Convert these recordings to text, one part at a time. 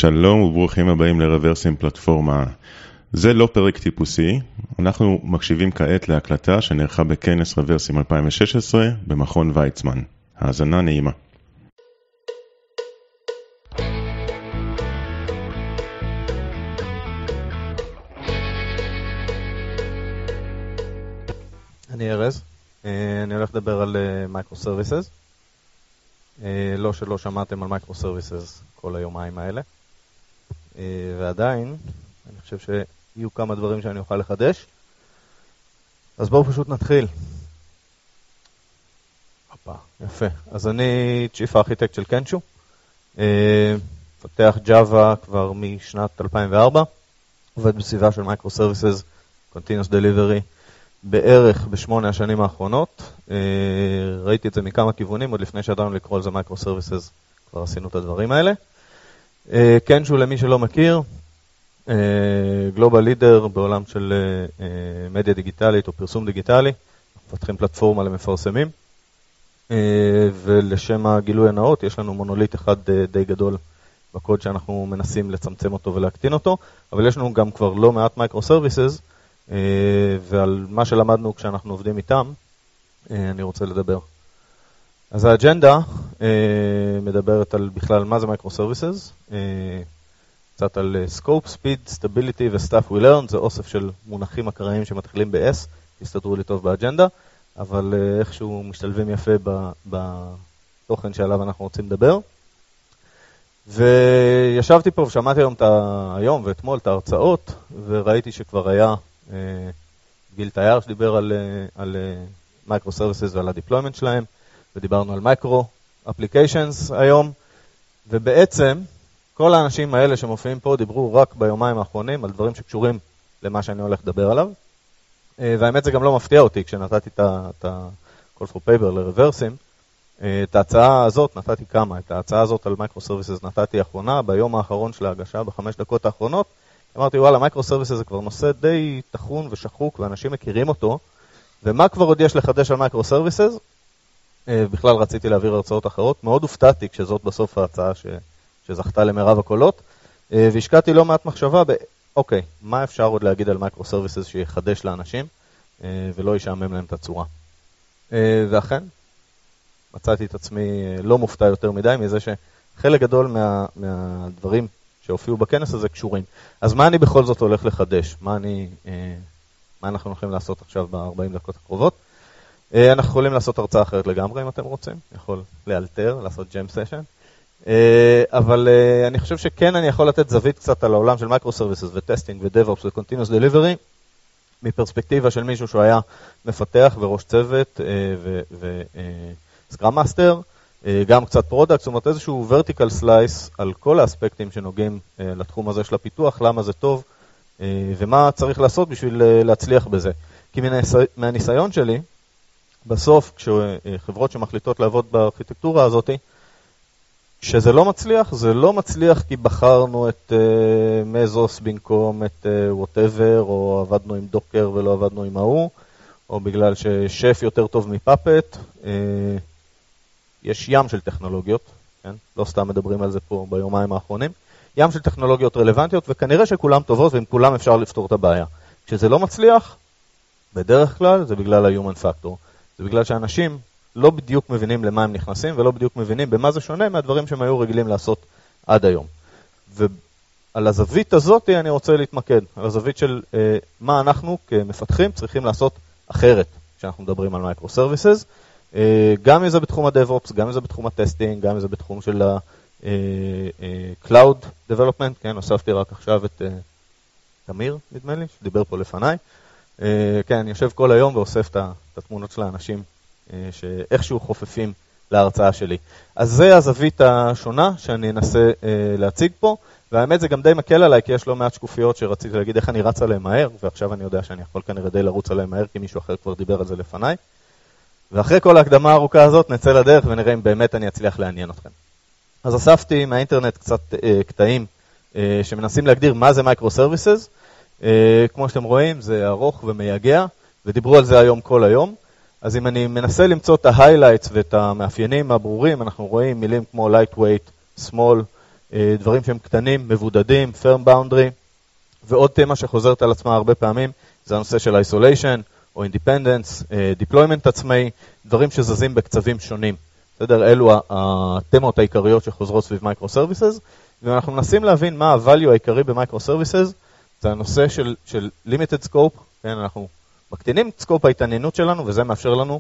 שלום וברוכים הבאים לרוורסים פלטפורמה. זה לא פרק טיפוסי, אנחנו מקשיבים כעת להקלטה שנערכה בכנס רוורסים 2016 במכון ויצמן. האזנה נעימה. אני ארז, אני הולך לדבר על מייקרו סרוויסס. לא שלא שמעתם על מייקרו סרוויסס כל היומיים האלה. ועדיין, אני חושב שיהיו כמה דברים שאני אוכל לחדש. אז בואו פשוט נתחיל. יפה. אז אני Chief Architect של קנצ'ו. פתח ג'אווה כבר משנת 2004. עובד בסביבה של מייקרו סרוויסס, Continuous Delivery. בערך ב8 השנים האחרונות, ראיתי את זה מכמה כיוונים, עוד לפני שידענו לקרוא לזה מייקרו סרוויסס, כבר עשינו את הדברים האלה. קנצ'ו, למי שלא מכיר, גלובל לידר בעולם של מדיה דיגיטלית או פרסום דיגיטלי, מפתחים פלטפורמה למפרסמים, ולשם הגילוי הנאות יש לנו מונוליט אחד די גדול בקוד שאנחנו מנסים לצמצם אותו ולהקטין אותו, אבל יש לנו גם כבר לא מעט מייקרו סרוויסס, ועל מה שלמדנו כשאנחנו עובדים איתם, אני רוצה לדבר. אז האג'נדה מדברת על בכלל מה זה מייקרו סרוויסס, קצת על scope, speed, stability ו-stuff we learn, זה אוסף של מונחים אקראיים שמתחילים ב-S, תסתדרו לי טוב באג'נדה, אבל איכשהו משתלבים יפה בתוכן שעליו אנחנו רוצים לדבר. וישבתי פה ושמעתי היום ואתמול את ההרצאות, וראיתי שכבר היה גיל תייר שדיבר על מייקרו סרוויסס ועל הדיפלוימנט שלהם, ודיברנו על מייקרו אפליקיישנס היום, ובעצם כל האנשים האלה שמופיעים פה דיברו רק ביומיים האחרונים על דברים שקשורים למה שאני הולך לדבר עליו, והאמת זה גם לא מפתיע אותי כשנתתי את ה-call for paper לרוורסים, את ההצעה הזאת נתתי כמה, את ההצעה הזאת על מייקרו סרוויסס נתתי האחרונה, ביום האחרון של ההגשה, ב5 דקות האחרונות, אמרתי, וואלה, מייקרו סרוויסס זה כבר נושא די תחון ושחוק, ואנשים מכירים אותו, ומה כבר עוד יש לחדש על מייקרו סרוויסס? בכלל רציתי להעביר הרצאות אחרות, מאוד הופתעתי כשזאת בסוף ההצעה שזכתה למרב הקולות, והשקעתי לא מעט מחשבה אוקיי, מה אפשר עוד להגיד על מייקרו סרוויסס שיחדש לאנשים, ולא ישעמם להם את הצורה. ואכן, מצאתי את עצמי לא מופתע יותר מדי, מזה שחלק גדול מהדברים שהופיעו בכנס הזה קשורים. אז מה אני בכל זאת הולך לחדש? מה אנחנו הולכים לעשות עכשיו ב-40 דקות הקרובות? אנחנו יכולים לעשות הרצאה אחרת לגמרי אם אתם רוצים. יכול לאלתר, לעשות ג'ם סשן. אבל אני חושב שכן אני יכול לתת זווית קצת על העולם של מייקרו סרוויסס וטסטינג ודב-אופס ו-Continuous Delivery, מפרספקטיבה של מישהו שהוא היה מפתח וראש צוות וסקראם מאסטר, גם קצת פרודקט, זאת אומרת איזשהו vertical slice על כל האספקטים שנוגעים לתחום הזה של הפיתוח, למה זה טוב ומה צריך לעשות בשביל להצליח בזה. כי מהניסיון שלי, בסוף כשחברות שמחליטות לעבוד בארכיטקטורה הזאת, כשזה לא מצליח, זה לא מצליח כי בחרנו את מזוס במקום את whatever, או עבדנו עם דוקר ולא עבדנו עם ההוא, או בגלל ששף יותר טוב מפאפט. יש ים של טכנולוגיות, כן? לא סתם מדברים על זה פה ביומיים האחרונים, ים של טכנולוגיות רלוונטיות, וכנראה שכולם טובות ועם כולם אפשר לפתור את הבעיה. כשזה לא מצליח, בדרך כלל זה בגלל ה-human factor. זה בגלל שאנשים לא בדיוק מבינים למה הם נכנסים, ולא בדיוק מבינים במה זה שונה מהדברים שהם היו רגילים לעשות עד היום. ועל הזווית הזאת אני רוצה להתמקד, על הזווית של מה אנחנו כמפתחים צריכים לעשות אחרת, כשאנחנו מדברים על מייקרו סרוויסס, גם אם זה בתחום ה-DevOps, גם אם זה בתחום הטסטינג, גם אם זה בתחום של ה-Cloud Development, כן, הוספתי רק עכשיו את תמיר, נדמה לי, שדיבר פה לפניי. כן, אני יושב כל היום ואוסף את התמונות של האנשים שאיכשהו חופפים להרצאה שלי. אז זה הזווית השונה שאני אנסה להציג פה, והאמת זה גם די מקל עליי, כי יש לא מעט שקופיות שרציתי להגיד איך אני רץ עליהם מהר, ועכשיו אני יודע שאני יכול כנראה די לרוץ עליהם מהר, כי מישהו אחר כבר דיבר על זה לפניי. ואחרי כל ההקדמה הארוכה הזאת נצא לדרך ונראה אם באמת אני אצליח לעניין אתכם. אז אספתי מהאינטרנט קצת קטעים שמנסים להגדיר מה זה מייקרו סרוויסס. כמו שאתם רואים זה ארוך ומייגע, ודיברו על זה היום כל היום. אז אם אני מנסה למצוא את ההיילייטס ואת המאפיינים הברורים, אנחנו רואים מילים כמו lightweight, small, דברים שהם קטנים, מבודדים, firm boundary, ועוד תמה שחוזרת על עצמה הרבה פעמים, זה הנושא של isolation או independence, deployment עצמאי, דברים שזזים בקצבים שונים. בסדר? אלו התמות העיקריות שחוזרות סביב microservices, ואנחנו מנסים להבין מה ה-value העיקרי ב-microservices, זה הנושא של limited scope, כן? אנחנו מקטינים את scope ההתעניינות שלנו, וזה מאפשר לנו,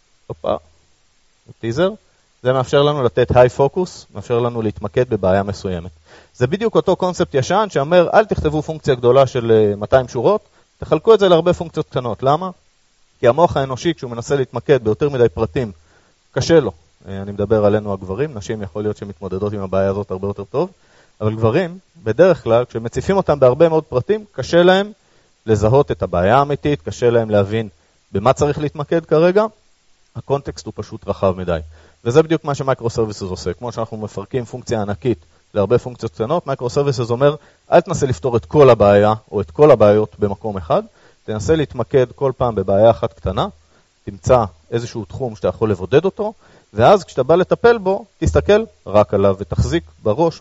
טיזר, זה מאפשר לנו לתת high focus, מאפשר לנו להתמקד בבעיה מסוימת. זה בדיוק אותו קונספט ישן שאומר, אל תכתבו פונקציה גדולה של 200 שורות, תחלקו את זה להרבה פונקציות קטנות. למה? כי המוח האנושי, כשהוא מנסה להתמקד ביותר מדי פרטים, קשה לו. אני מדבר עלינו הגברים, נשים יכול להיות שמתמודדות עם הבעיה הזאת הרבה יותר טוב, אבל גברים, בדרך כלל, כשמציפים אותם בהרבה מאוד פרטים, קשה להם לזהות את הבעיה האמיתית, קשה להם להבין במה צריך להתמקד כרגע, הקונטקסט הוא פשוט רחב מדי. וזה בדיוק מה שמייקרו-סרוויסס עושה. כמו שאנחנו מפרקים פונקציה ענקית להרבה פונקציות קטנות, מייקרו-סרוויסס אומר, אל תנסה לפתור את כל הבעיה או את כל הבעיות במקום אחד, תנסה להתמקד כל פעם בבעיה אחת קטנה, תמצא איזשהו תחום שאתה יכול לבודד אותו, ואז כשאתה בא לטפל בו, תסתכל רק עליו ותחזיק בראש,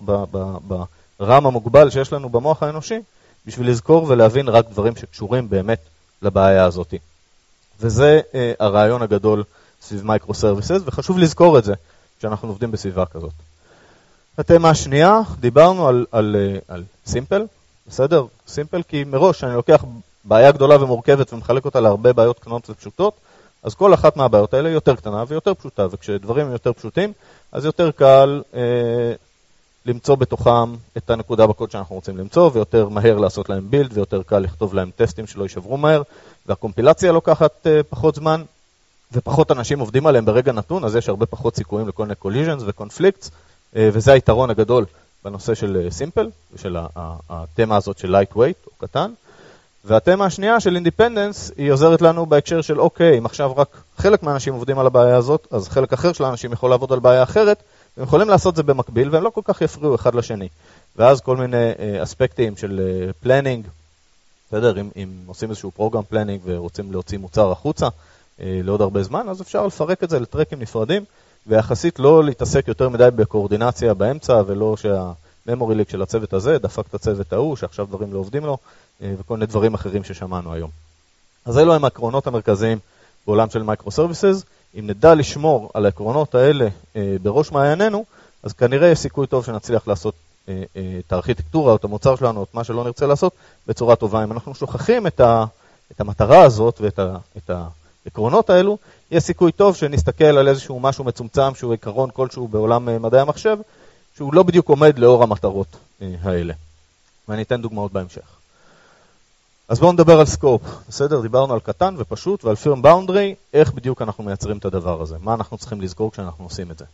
ברם המוגבל שיש לנו במוח האנושי, בשביל לזכור ולהבין רק דברים שקשורים באמת לבעיה הזאת. וזה הרעיון הגדול סביב מייקרו-סרוויסס, וחשוב לזכור את זה כשאנחנו עובדים בסביבה כזאת. התמה השנייה, דיברנו על סימפל, בסדר? סימפל כי מראש אני לוקח בעיה גדולה ומורכבת ומחלק אותה להרבה בעיות קטנות ופשוטות, אז כל אחת מהבעיות האלה יותר קטנה ויותר פשוטה, וכשדברים הם יותר פשוטים, אז יותר קל למצוא בתוכם את הנקודה בקוד שאנחנו רוצים למצוא, ויותר מהר לעשות להם בילד, ויותר קל לכתוב להם טסטים שלא יישברו מהר, והקומפילציה לוקחת פחות זמן, ופחות אנשים עובדים עליהם ברגע נתון, אז יש הרבה פחות סיכויים לכל מיני collisions ו-conflicts, וזה היתרון הגדול בנושא של סימפל, ושל התמה הזאת של lightweight או קטן. והתמה השנייה של independence היא עוזרת לנו בהקשר של אוקיי, אם עכשיו רק חלק מהאנשים עובדים על הבעיה הזאת, אז חלק אחר של האנשים יכול לעבוד על בעיה אחרת, והם יכולים לעשות זה במקביל, והם לא כל כך יפריעו אחד לשני. ואז כל מיני אספקטים של planning, בסדר, אם עושים איזשהו פרוגרם planning ורוצים להוציא מוצר החוצה לעוד הרבה זמן, אז אפשר לפרק את זה לטרקים נפרדים, ויחסית לא להתעסק יותר מדי בקואורדינציה באמצע, ולא שהממורי ליק של הצוות הזה דפק את הצוות ההוא, שעכשיו דברים לא עובדים לו, וכל מיני דברים אחרים ששמענו היום. אז אלו הם העקרונות המרכזיים בעולם של מייקרו-סרוויסס. אם נדע לשמור על העקרונות האלה בראש מעיינינו, אז כנראה יש סיכוי טוב שנצליח לעשות את הארכיטקטורה או את המוצר שלנו, או את מה שלא נרצה לעשות, בצורה טובה. אם אנחנו שוכחים את המטרה הזאת ואת העקרונות האלו, יש סיכוי טוב שנסתכל על איזשהו משהו מצומצם, שהוא עקרון כלשהו בעולם מדעי המחשב, שהוא לא בדיוק עומד לאור המטרות האלה. ואני אתן דוגמאות בהמשך. אז בואו נדבר על סקופ, בסדר? דיברנו על קטן ופשוט ועל פירם באונדרי, איך בדיוק אנחנו מייצרים את הדבר הזה, מה אנחנו צריכים לזכור כשאנחנו עושים את זה.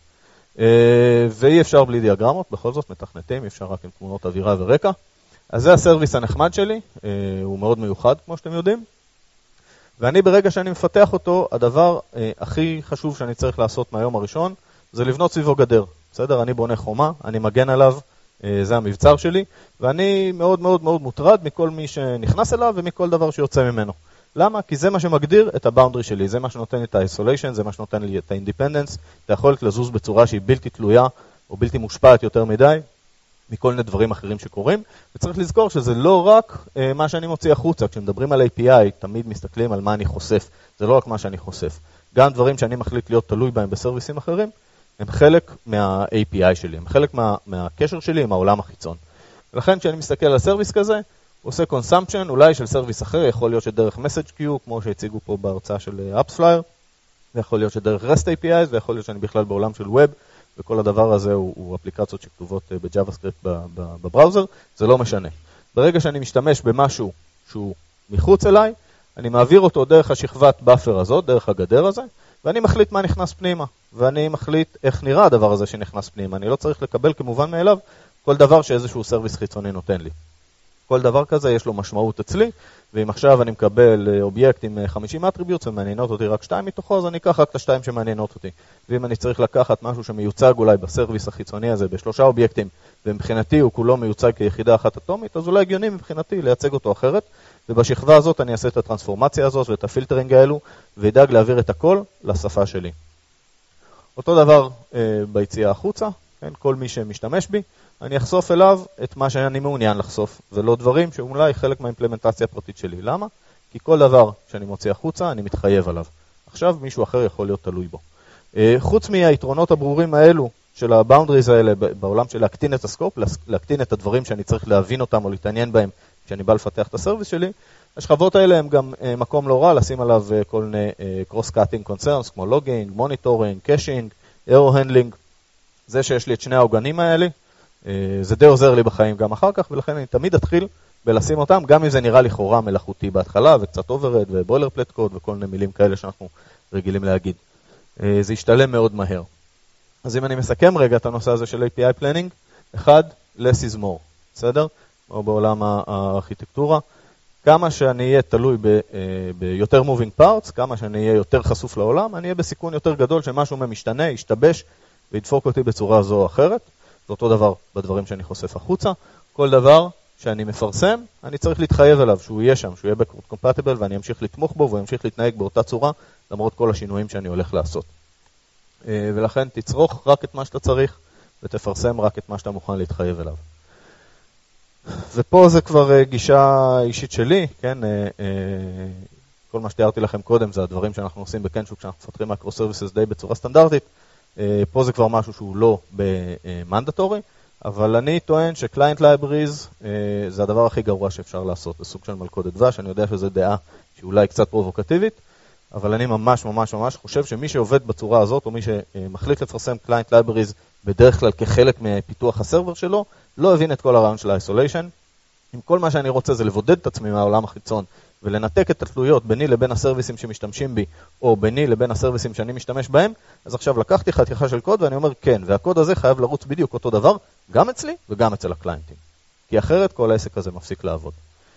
ואי אפשר בלי דיאגרמות, בכל זאת מתכנתים, אי אפשר רק עם תמונות אווירה ורקע. אז זה הסרוויס הנחמד שלי, הוא מאוד מיוחד כמו שאתם יודעים, ואני ברגע שאני מפתח אותו, הדבר הכי חשוב שאני צריך לעשות מהיום הראשון, זה לבנות סביבו גדר, בסדר? אני בונה חומה, אני מגן עליו, זה המבצר שלי, ואני מאוד מאוד מאוד מוטרד מכל מי שנכנס אליו ומכל דבר שיוצא ממנו. למה? כי זה מה שמגדיר את הבאונדרי שלי, זה מה שנותן לי את ה-isolation, זה מה שנותן לי את ה-independence, את היכולת לזוז בצורה שהיא בלתי תלויה או בלתי מושפעת יותר מדי מכל מיני דברים אחרים שקורים, וצריך לזכור שזה לא רק מה שאני מוציא החוצה, כשמדברים על API תמיד מסתכלים על מה אני חושף, זה לא רק מה שאני חושף, גם דברים שאני מחליט להיות תלוי בהם בסרוויסים אחרים, הם חלק מה-API שלי, הם חלק מהקשר שלי עם העולם החיצון. ולכן כשאני מסתכל על סרוויס כזה, הוא עושה consumption אולי של סרוויס אחר, יכול להיות שדרך message queue, כמו שהציגו פה בהרצאה של AppsFlyer, ויכול להיות שדרך REST APIs, ויכול להיות שאני בכלל בעולם של Web, וכל הדבר הזה הוא אפליקציות שכתובות ב-JavaScript בבראוזר, זה לא משנה. ברגע שאני משתמש במשהו שהוא מחוץ אליי, אני מעביר אותו דרך השכבת באפר הזאת, דרך הגדר הזה, ואני מחליט מה נכנס פנימה, ואני מחליט איך נראה הדבר הזה שנכנס פנימה. אני לא צריך לקבל כמובן מאליו כל דבר שאיזשהו סרוויס חיצוני נותן לי. כל דבר כזה יש לו משמעות אצלי, ואם עכשיו אני מקבל אובייקט עם 50 אטריביוטס ומעניינות אותי רק 2 מתוכו, אז אני אקח רק את ה2 שמעניינות אותי. ואם אני צריך לקחת משהו שמיוצג אולי בסרוויס החיצוני הזה ב3 אובייקטים, ומבחינתי הוא כולו מיוצג כיחידה אחת אטומית, אז אולי הגיוני מבחינתי לייצג אותו אחרת, ובשכבה הזאת אני אעשה את הטרנספורמציה הזאת ואת הפילטרינג האלו, וידאג להעביר את הכל לשפה שלי. אותו דבר ביציאה החוצה, כן? כל מי שמשתמש בי, אני אחשוף אליו את מה שאני מעוניין לחשוף, ולא דברים שאולי חלק מהאימפלמנטציה הפרטית שלי. למה? כי כל דבר שאני מוציא החוצה, אני מתחייב עליו. עכשיו מישהו אחר יכול להיות תלוי בו. חוץ מהיתרונות הברורים האלו, של הבאונדריז האלה, בעולם של להקטין את הסקופ, להקטין את הדברים שאני צריך להבין אותם או להתעניין בהם כשאני בא לפתח את הסרוויס שלי, השכבות האלה הם גם מקום לא רע, לשים עליו כל מיני cross-cutting concerns, כמו לוגינג, מוניטורינג, קאשינג, error handling. זה שיש לי את שני העוגנים האלה, זה די עוזר לי בחיים גם אחר כך, ולכן אני תמיד אתחיל בלשים אותם, גם אם זה נראה לכאורה מלאכותי בהתחלה, וקצת אוברד ובוילר פלט קוד וכל מיני מילים כאלה שאנחנו רגילים להגיד. זה ישתלם מאוד מהר. אז אם אני מסכם רגע את הנושא הזה של API Planning, אחד, less is more, בסדר? או בעולם הארכיטקטורה. כמה שאני אהיה תלוי ביותר moving parts, כמה שאני אהיה יותר חשוף לעולם, אני אהיה בסיכון יותר גדול שמשהו משתנה, ישתבש וידפוק אותי בצורה זו או אחרת. זה אותו דבר בדברים שאני חושף החוצה. כל דבר שאני מפרסם, אני צריך להתחייב אליו, שהוא יהיה שם, שהוא יהיה backward compatible, ואני אמשיך לתמוך בו וימשיך להתנהג באותה צורה, למרות כל השינויים שאני הולך לעשות. ולכן תצרוך רק את מה שאתה צריך, ותפרסם רק את מה שאתה מוכן להתחייב אליו. ופה זה כבר גישה אישית שלי, כן? כל מה שתיארתי לכם קודם זה הדברים שאנחנו עושים בקנשוק, שאנחנו מפתחים מייקרו-סרוויסס די בצורה סטנדרטית. פה זה כבר משהו שהוא לא במנדטורי, אבל אני טוען שקליינט לייבריז זה הדבר הכי גרוע שאפשר לעשות. זה סוג של מלכודת דבש, אני יודע שזו דעה שאולי קצת פרובוקטיבית, אבל אני ממש ממש ממש חושב שמי שעובד בצורה הזאת, או מי שמחליט לפרסם קליינט לייבריז בדרך כלל כחלק מפיתוח הסרבר שלו, לא הבין את כל הרעיון של האיסוליישן. אם כל מה שאני רוצה זה לבודד את עצמי מהעולם החיצון, ולנתק את התלויות ביני לבין הסרוויסים שמשתמשים בי, או ביני לבין הסרוויסים שאני משתמש בהם, אז עכשיו לקחתי חתיכה של קוד ואני אומר כן, והקוד הזה חייב לרוץ בדיוק אותו דבר, גם אצלי וגם אצל הקליינטים. כי אחרת כל העסק הזה מפסיק לעבוד.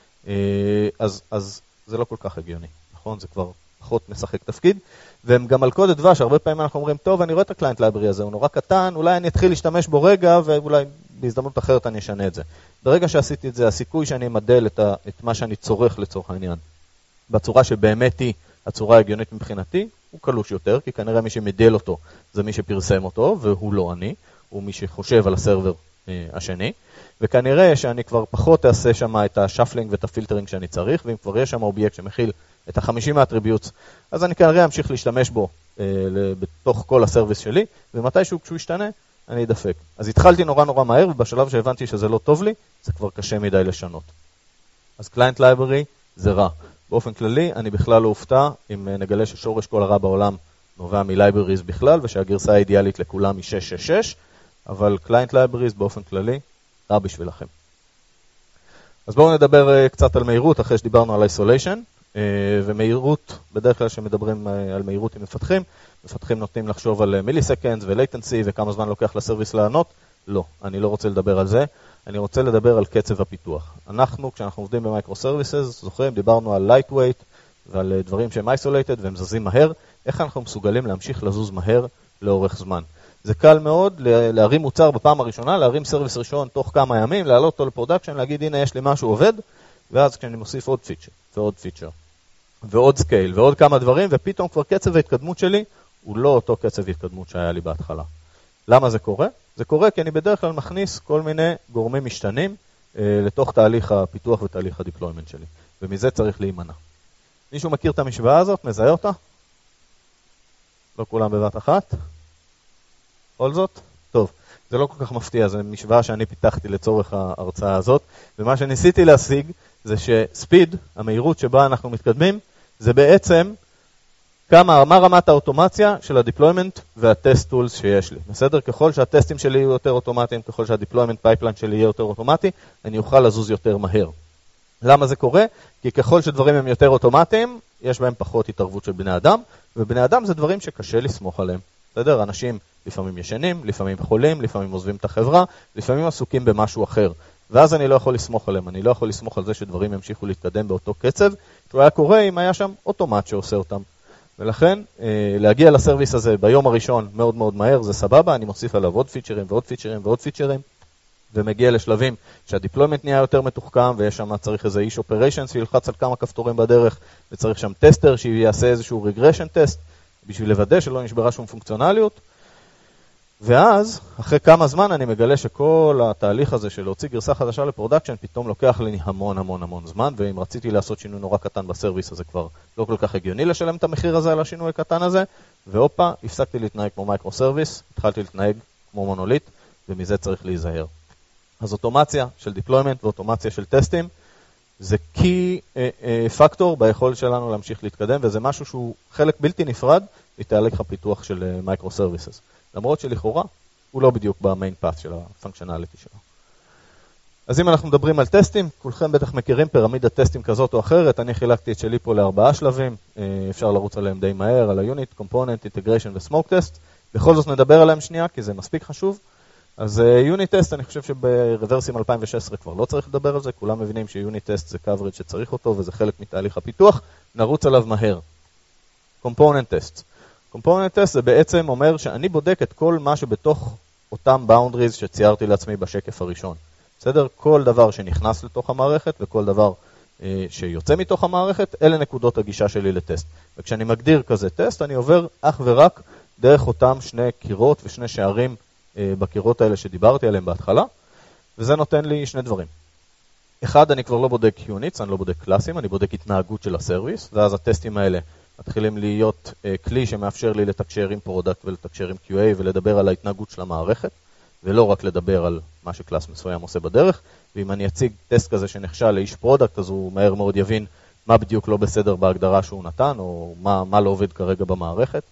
אז זה לא כל כך הגיוני, נכון? זה כבר פחות משחק תפקיד, והם גם מלכודת דבש, הרבה פעמים אנחנו אומרים, טוב, אני רואה את הקליינט לייברי הזה, הוא נורא קטן, אולי אני אתחיל להשתמש בו רגע, ואולי בהזדמנות אחרת אני אשנה את זה. ברגע שעשיתי את זה, הסיכוי שאני אמדל את מה שאני צורך לצורך העניין, בצורה שבאמת היא הצורה ההגיונית מבחינתי, הוא קלוש יותר, כי כנראה מי שמדל אותו זה מי שפרסם אותו, והוא לא אני, הוא מי שחושב על הסרבר השני, וכנראה שאני כבר פחות אעשה שם את השפלינג ואת הפילטרינג שאני צריך, ואם כבר יש שם אובייקט שמכיל את 50 האטריביוטס, אז אני כנראה אמשיך להשתמש בו בתוך כל הסרוויס שלי, ומתישהו כשהוא ישתנה, אני אדפק. אז התחלתי נורא נורא מהר, ובשלב שהבנתי שזה לא טוב לי, זה כבר קשה מדי לשנות. אז קליינט לייברי זה רע. באופן כללי, אני בכלל לא אופתע אם נגלה ששורש כל הרע בעולם נובע מלייבריז בכלל, ושהגרסה האידיאלית לכולם היא 666, אבל קליינט לייבריז באופן כללי רע בשבילכם. אז בואו נדבר קצת על מהירות, אחרי שדיברנו על איסוליישן. ומהירות, בדרך כלל שמדברים על מהירות עם מפתחים נותנים לחשוב על מיליסקנדס ולייטנסי וכמה זמן לוקח לסרוויס לענות. לא, אני לא רוצה לדבר על זה, אני רוצה לדבר על קצב הפיתוח. אנחנו, כשאנחנו עובדים במייקרו-סרוויסס, זוכרים, דיברנו על lightweight ועל דברים שהם isolated והם זזים מהר, איך אנחנו מסוגלים להמשיך לזוז מהר לאורך זמן. זה קל מאוד להרים מוצר בפעם הראשונה, להרים סרוויס ראשון תוך כמה ימים, להעלות אותו לפרודקשן, להגיד הנה יש לי משהו עובד, ואז כשאני מוסיף עוד פיצ'ר ועוד פיצ'ר ועוד סקייל ועוד כמה דברים, ופתאום כבר קצב ההתקדמות שלי הוא לא אותו קצב ההתקדמות שהיה לי בהתחלה. למה זה קורה? זה קורה כי אני בדרך כלל מכניס כל מיני גורמים משתנים לתוך תהליך הפיתוח ותהליך הדיפלוימנט שלי, ומזה צריך להימנע. מישהו מכיר את המשוואה הזאת? מזהה אותה? לא כולם בבת אחת? כל זאת? טוב, זה לא כל כך מפתיע, זו משוואה שאני פיתחתי לצורך ההרצאה הזאת, ומה שניסיתי להשיג זה שספיד, המהירות שבה אנחנו מתקדמים, זה בעצם מה רמת האוטומציה של הדיפלוימנט והטסט טולס שיש לי. בסדר? ככל שהטסטים שלי יהיו יותר אוטומטיים, ככל שהדיפלוימנט פייפליין שלי יהיה יותר אוטומטי, אני אוכל לזוז יותר מהר. למה זה קורה? כי ככל שדברים הם יותר אוטומטיים, יש בהם פחות התערבות של בני אדם, ובני אדם זה דברים שקשה לסמוך עליהם. בסדר? אנשים לפעמים ישנים, לפעמים חולים, לפעמים עוזבים את החברה, לפעמים עסוקים במשהו אחר. ואז אני לא יכול לסמוך עליהם, אני לא יכול לסמוך על זה שדברים ימשיכו להתקדם באותו קצב, שהוא היה קורה אם היה שם אוטומט שעושה אותם. ולכן, להגיע לסרוויס הזה ביום הראשון מאוד מאוד מהר, זה סבבה, אני מוסיף עליו עוד פיצ'רים ועוד פיצ'רים ועוד פיצ'רים, ומגיע לשלבים שהדיפלוימנט נהיה יותר מתוחכם, ויש שם צריך איזה איש אופריישן שילחץ על כמה כפתורים בדרך, וצריך שם טסטר שיעשה איזשהו רגרשן טסט, בשביל לוודא שלא נשברה שום פונקציונליות, ואז, אחרי כמה זמן אני מגלה שכל התהליך הזה של להוציא גרסה חדשה לפרודקשן, פתאום לוקח לי המון המון המון זמן, ואם רציתי לעשות שינוי נורא קטן בסרוויס, אז זה כבר לא כל כך הגיוני לשלם את המחיר הזה על השינוי הקטן הזה, והופה, הפסקתי להתנהג כמו מייקרו סרוויס, התחלתי להתנהג כמו מונוליט, ומזה צריך להיזהר. אז אוטומציה של דיפלוימנט ואוטומציה של טסטים, זה קי פקטור ביכולת שלנו להמשיך להתקדם, וזה משהו שהוא חלק בלתי נפרד מתהליך הפיתוח של מייקרו סרוויסס. למרות שלכאורה הוא לא בדיוק במיין פאס של הפונקשנליטי שלו. אז אם אנחנו מדברים על טסטים, כולכם בטח מכירים פירמידת טסטים כזאת או אחרת, אני חילקתי את שלי פה ל4 שלבים, אפשר לרוץ עליהם די מהר, על ה-Unit, Component, Integration ו-Smoke Test, בכל זאת נדבר עליהם שנייה, כי זה מספיק חשוב. אז Unit Test, אני חושב שברוורסים 2016 כבר לא צריך לדבר על זה, כולם מבינים ש-Unit Test זה coverage שצריך אותו, וזה חלק מתהליך הפיתוח, נרוץ עליו מהר. Component Test. Component Test זה בעצם אומר שאני בודק את כל מה שבתוך אותם boundaries שציירתי לעצמי בשקף הראשון. בסדר? כל דבר שנכנס לתוך המערכת וכל דבר שיוצא מתוך המערכת, אלה נקודות הגישה שלי לטסט. וכשאני מגדיר כזה טסט, אני עובר אך ורק דרך אותם שני קירות ושני שערים בקירות האלה שדיברתי עליהם בהתחלה, וזה נותן לי שני דברים. אחד, אני כבר לא בודק units, אני לא בודק קלאסים, אני בודק התנהגות של הסרוויס, ואז הטסטים האלה מתחילים להיות כלי שמאפשר לי לתקשר עם פרודקט ולתקשר עם QA ולדבר על ההתנהגות של המערכת, ולא רק לדבר על מה שקלאס מסוים עושה בדרך, ואם אני אציג טסט כזה שנכשל לאיש פרודקט, אז הוא מהר מאוד יבין מה בדיוק לא בסדר בהגדרה שהוא נתן, או מה לא עובד כרגע במערכת.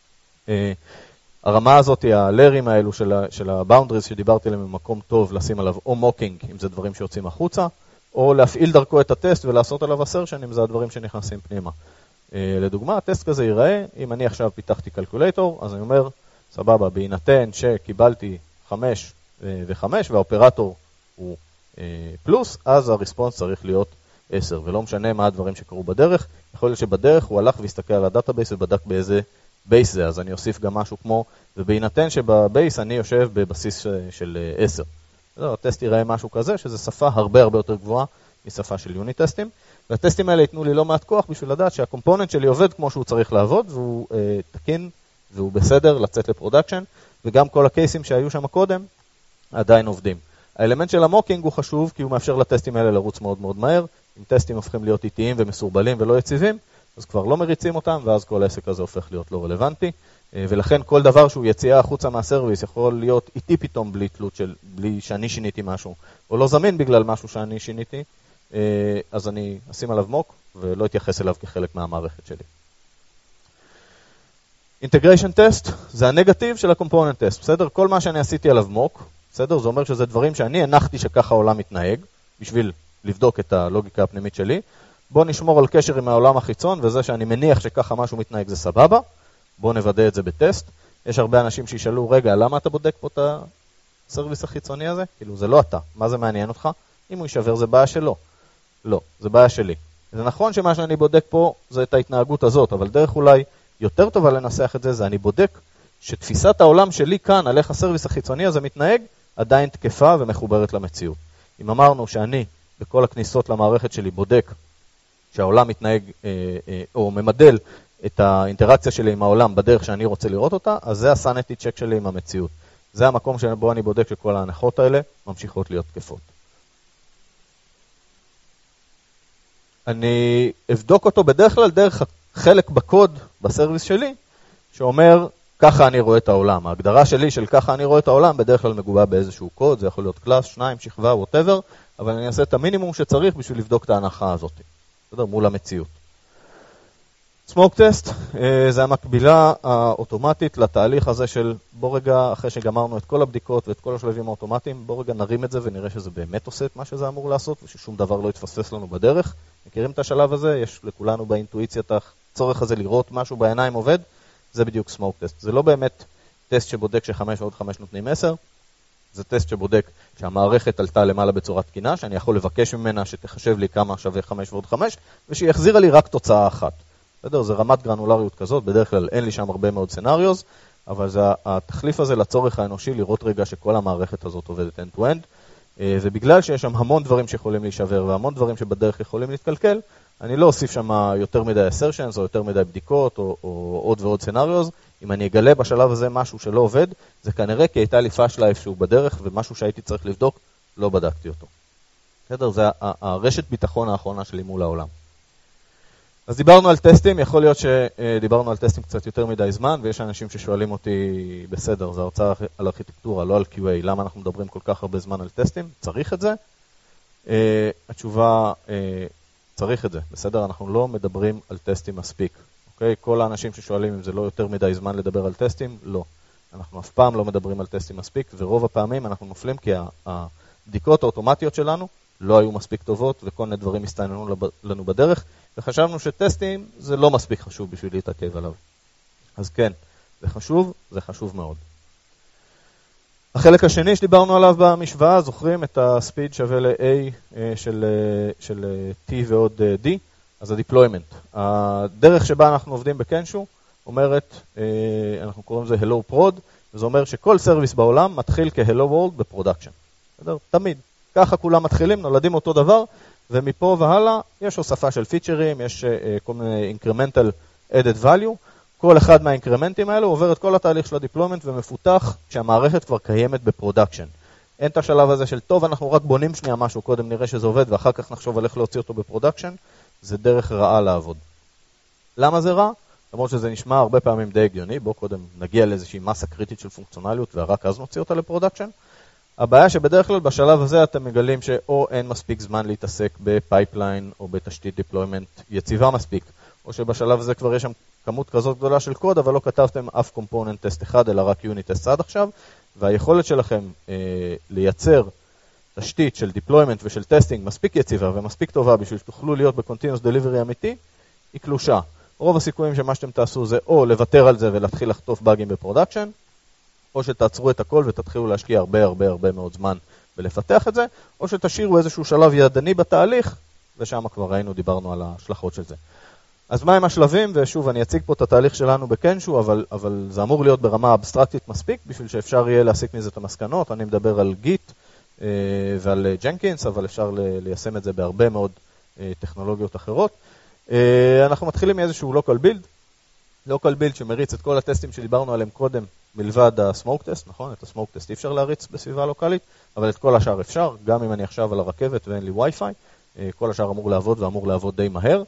הרמה הזאת, הלרים האלו של הבאונדריז שדיברתי עליהם במקום טוב, לשים עליו או מוקינג, אם זה דברים שיוצאים החוצה, או להפעיל דרכו את הטסט ולעשות עליו אסרשן, אם זה הדברים שנכנסים פנימה. לדוגמה, הטסט כזה ייראה, אם אני עכשיו פיתחתי קלקולטור, אז אני אומר, סבבה, בהינתן שקיבלתי 5 ו-5 והאופרטור הוא פלוס, אז הרספונס צריך להיות 10, ולא משנה מה הדברים שקרו בדרך, יכול להיות שבדרך הוא הלך והסתכל על הדאטאבייס ובדק באיזה בייס זה, אז אני אוסיף גם משהו כמו, ובהינתן שבבייס אני יושב בבסיס של 10. הטסט ייראה משהו כזה, שזו שפה הרבה הרבה יותר גבוהה משפה של יוניט טסטים, והטסטים האלה ייתנו לי לא מעט כוח בשביל לדעת שהקומפוננט שלי עובד כמו שהוא צריך לעבוד, והוא תקין והוא בסדר לצאת לפרודקשן, וגם כל הקייסים שהיו שם קודם עדיין עובדים. האלמנט של המוקינג הוא חשוב, כי הוא מאפשר לטסטים האלה לרוץ מאוד מאוד מהר. אם טסטים הופכים להיות איטיים ומסורבלים ולא יציבים, אז כבר לא מריצים אותם, ואז כל העסק הזה הופך להיות לא רלוונטי. ולכן כל דבר שהוא יציאה החוצה מהסרוויס יכול להיות איטי פתאום בלי תלות בלי שאני שיניתי משהו, או לא זמין בגלל משהו שאני שיניתי, אז אני אשים עליו מוק ולא אתייחס אליו כחלק מהמערכת שלי. Integration Test זה הנגטיב של ה-Component Test, בסדר? כל מה שאני עשיתי עליו מוק, בסדר? זה אומר שזה דברים שאני הנחתי שככה העולם מתנהג, בשביל לבדוק את הלוגיקה הפנימית שלי. בוא נשמור על קשר עם העולם החיצון, וזה שאני מניח שככה משהו מתנהג זה סבבה. בוא נוודא את זה בטסט. יש הרבה אנשים שישאלו, רגע, למה אתה בודק פה את הסרוויס החיצוני הזה? כאילו, זה לא אתה. מה זה מעניין אותך? אם הוא יישבר, זה בעיה שלו. לא, זה בעיה שלי. זה נכון שמה שאני בודק פה זה את ההתנהגות הזאת, אבל דרך אולי יותר טובה לנסח את זה, זה אני בודק שתפיסת העולם שלי כאן, על איך הסרוויס החיצוני הזה מתנהג, עדיין תקפה ומחוברת למציאות. אם אמרנו שאני בכל הכניסות למערכת שלי בודק שהעולם מתנהג או ממדל את האינטראקציה שלי עם העולם בדרך שאני רוצה לראות אותה, אז זה הסאניטי צ'ק שלי עם המציאות. זה המקום שבו אני בודק שכל ההנחות האלה ממשיכות להיות תקפות. אני אבדוק אותו בדרך כלל דרך חלק בקוד בסרוויס שלי, שאומר ככה אני רואה את העולם. ההגדרה שלי של ככה אני רואה את העולם בדרך כלל מגובה באיזשהו קוד, זה יכול להיות קלאס, 2, שכבה, whatever, אבל אני אעשה את המינימום שצריך בשביל לבדוק את ההנחה הזאת. בסדר? מול המציאות. Smoke Test זה המקבילה האוטומטית לתהליך הזה של בוא רגע, אחרי שגמרנו את כל הבדיקות ואת כל השלבים האוטומטיים, בוא רגע נרים את זה ונראה שזה באמת עושה את מה שזה אמור לעשות, וששום דבר לא יתפספס לנו בדרך. מכירים את השלב הזה? יש לכולנו באינטואיציה את הצורך הזה לראות משהו בעיניים עובד, זה בדיוק Smoke Test. זה לא באמת טסט שבודק ש5 ועוד 5 נותנים 10, זה טסט שבודק שהמערכת עלתה למעלה בצורה תקינה, שאני יכול לבקש ממנה שתחשב לי כמה שווה 5 ועוד 5, ושהיא החזירה לי רק תוצאה אחת. בסדר? זה רמת גרנולריות כזאת, בדרך כלל אין לי שם הרבה מאוד סנריוז, אבל זה התחליף הזה לצורך האנושי לראות רגע שכל המערכת הזאת עובדת end-to-end, ובגלל שיש שם המון דברים שיכולים להישבר והמון דברים שבדרך יכולים להתקלקל, אני לא אוסיף שם יותר מדי assertions או יותר מדי בדיקות או עוד ועוד סנריוז, אם אני אגלה בשלב הזה משהו שלא עובד, זה כנראה כי הייתה לי פאשלה איפשהו בדרך, ומשהו שהייתי צריך לבדוק, לא בדקתי אותו. בסדר? זה הרשת ביטחון האחרונה שלי מול העולם. אז דיברנו על טסטים, יכול להיות שדיברנו על טסטים קצת יותר מדי זמן, ויש אנשים ששואלים אותי, בסדר, זה הרצאה על ארכיטקטורה, לא על QA, למה אנחנו מדברים כל כך הרבה זמן על טסטים? צריך את זה? התשובה, צריך את זה, בסדר? אנחנו לא מדברים על טסטים מספיק. אוקיי? כל האנשים ששואלים אם זה לא יותר מדי זמן לדבר על טסטים, לא. אנחנו אף פעם לא מדברים על טסטים מספיק, ורוב הפעמים אנחנו נופלים כי הבדיקות האוטומטיות שלנו לא היו מספיק טובות, וכל מיני דברים הסתננו לנו בדרך, וחשבנו שטסטים זה לא מספיק חשוב בשביל להתעכב עליו. אז כן, זה חשוב מאוד. החלק השני שדיברנו עליו במשוואה, זוכרים את הספיד שווה ל-A של T ועוד D, אז ה-deployment. הדרך שבה אנחנו עובדים בקנשו אומרת, אנחנו קוראים לזה Hello Prod, וזה אומר שכל סרוויס בעולם מתחיל כ-Hello World בפרודקשן. תמיד. ככה כולם מתחילים, נולדים אותו דבר, ומפה והלאה יש הוספה של פיצ'רים, יש כל מיני incremental added value, כל אחד מהאינקרמנטים האלו עובר את כל התהליך של הדיפלוימנט ומפותח כשהמערכת כבר קיימת בפרודקשן. אין את השלב הזה של טוב, אנחנו רק בונים שנייה משהו, קודם נראה שזה עובד ואחר כך נחשוב על איך להוציא אותו בפרודקשן, זה דרך רעה לעבוד. למה זה רע? למרות שזה נשמע הרבה פעמים די הגיוני, בוא קודם נגיע לאיזושהי מסה קריטית של פונקציונליות ורק אז נוציא אותה לפרודקשן. הבעיה שבדרך כלל בשלב הזה אתם מגלים שאו אין מספיק זמן להתעסק בפייפליין או בתשתית דיפלוימנט יציבה מספיק, או שבשלב הזה כבר יש שם כמות כזאת גדולה של קוד, אבל לא כתבתם אף קומפוננט טסט אחד, אלא רק יוניט טסט עד עכשיו, והיכולת שלכם לייצר תשתית של דיפלוימנט ושל טסטינג מספיק יציבה ומספיק טובה בשביל שתוכלו להיות בקונטיניוס דליברי אמיתי, היא קלושה. רוב הסיכויים שמה שאתם תעשו זה או לוותר על זה ולהתחיל לחטוף באגים בפרודקשן, או שתעצרו את הכל ותתחילו להשקיע הרבה מאוד זמן ולפתח את זה, או שתשאירו איזשהו שלב ידני בתהליך, ושם כבר דיברנו על ההשלכות של זה. אז מה הם השלבים? ושוב, אני אציג פה את התהליך שלנו בקנשו, אבל זה אמור להיות ברמה אבסטרקטית מספיק, בשביל שאפשר יהיה להסיק מזה את המסקנות. אני מדבר על גיט ועל ג'נקינס, אבל אפשר ליישם את זה בהרבה מאוד טכנולוגיות אחרות. אנחנו מתחילים מאיזשהו local build שמריץ את כל הטסטים שדיברנו עליהם קודם, מלבד הסמוק טסט, נכון? את הסמוק טסט אי אפשר להריץ בסביבה לוקלית, אבל את כל השאר אפשר, גם אם אני עכשיו על הרכבת ואין לי וי-פיי, כל השאר אמור לעבוד ואמור לעבוד די מהר.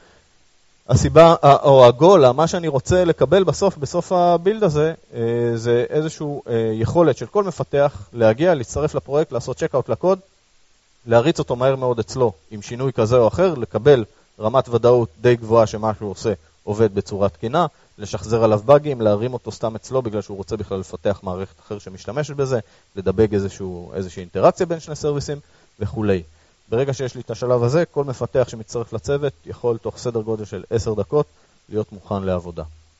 הסיבה, או הגול, מה שאני רוצה לקבל בסוף הבילד הזה, זה איזשהו יכולת של כל מפתח להגיע, להצטרף לפרויקט, לעשות צ'ק-אוט לקוד, להריץ אותו מהר מאוד אצלו עם שינוי כזה או אחר, לקבל רמת ודאות די גבוהה שמה שהוא עושה עובד בצורה תקינה, לשחזר עליו בגים, להרים אותו סתם אצלו בגלל שהוא רוצה בכלל לפתח מערכת אחר שמשתמשת בזה, לדבק איזושהי אינטראקציה בין שני סרוויסים וכולי. ברגע שיש לי את השלב הזה, כל מפתח שמצטרף לצוות יכול תוך סדר גודל של 10 דקות להיות מוכן לעבודה.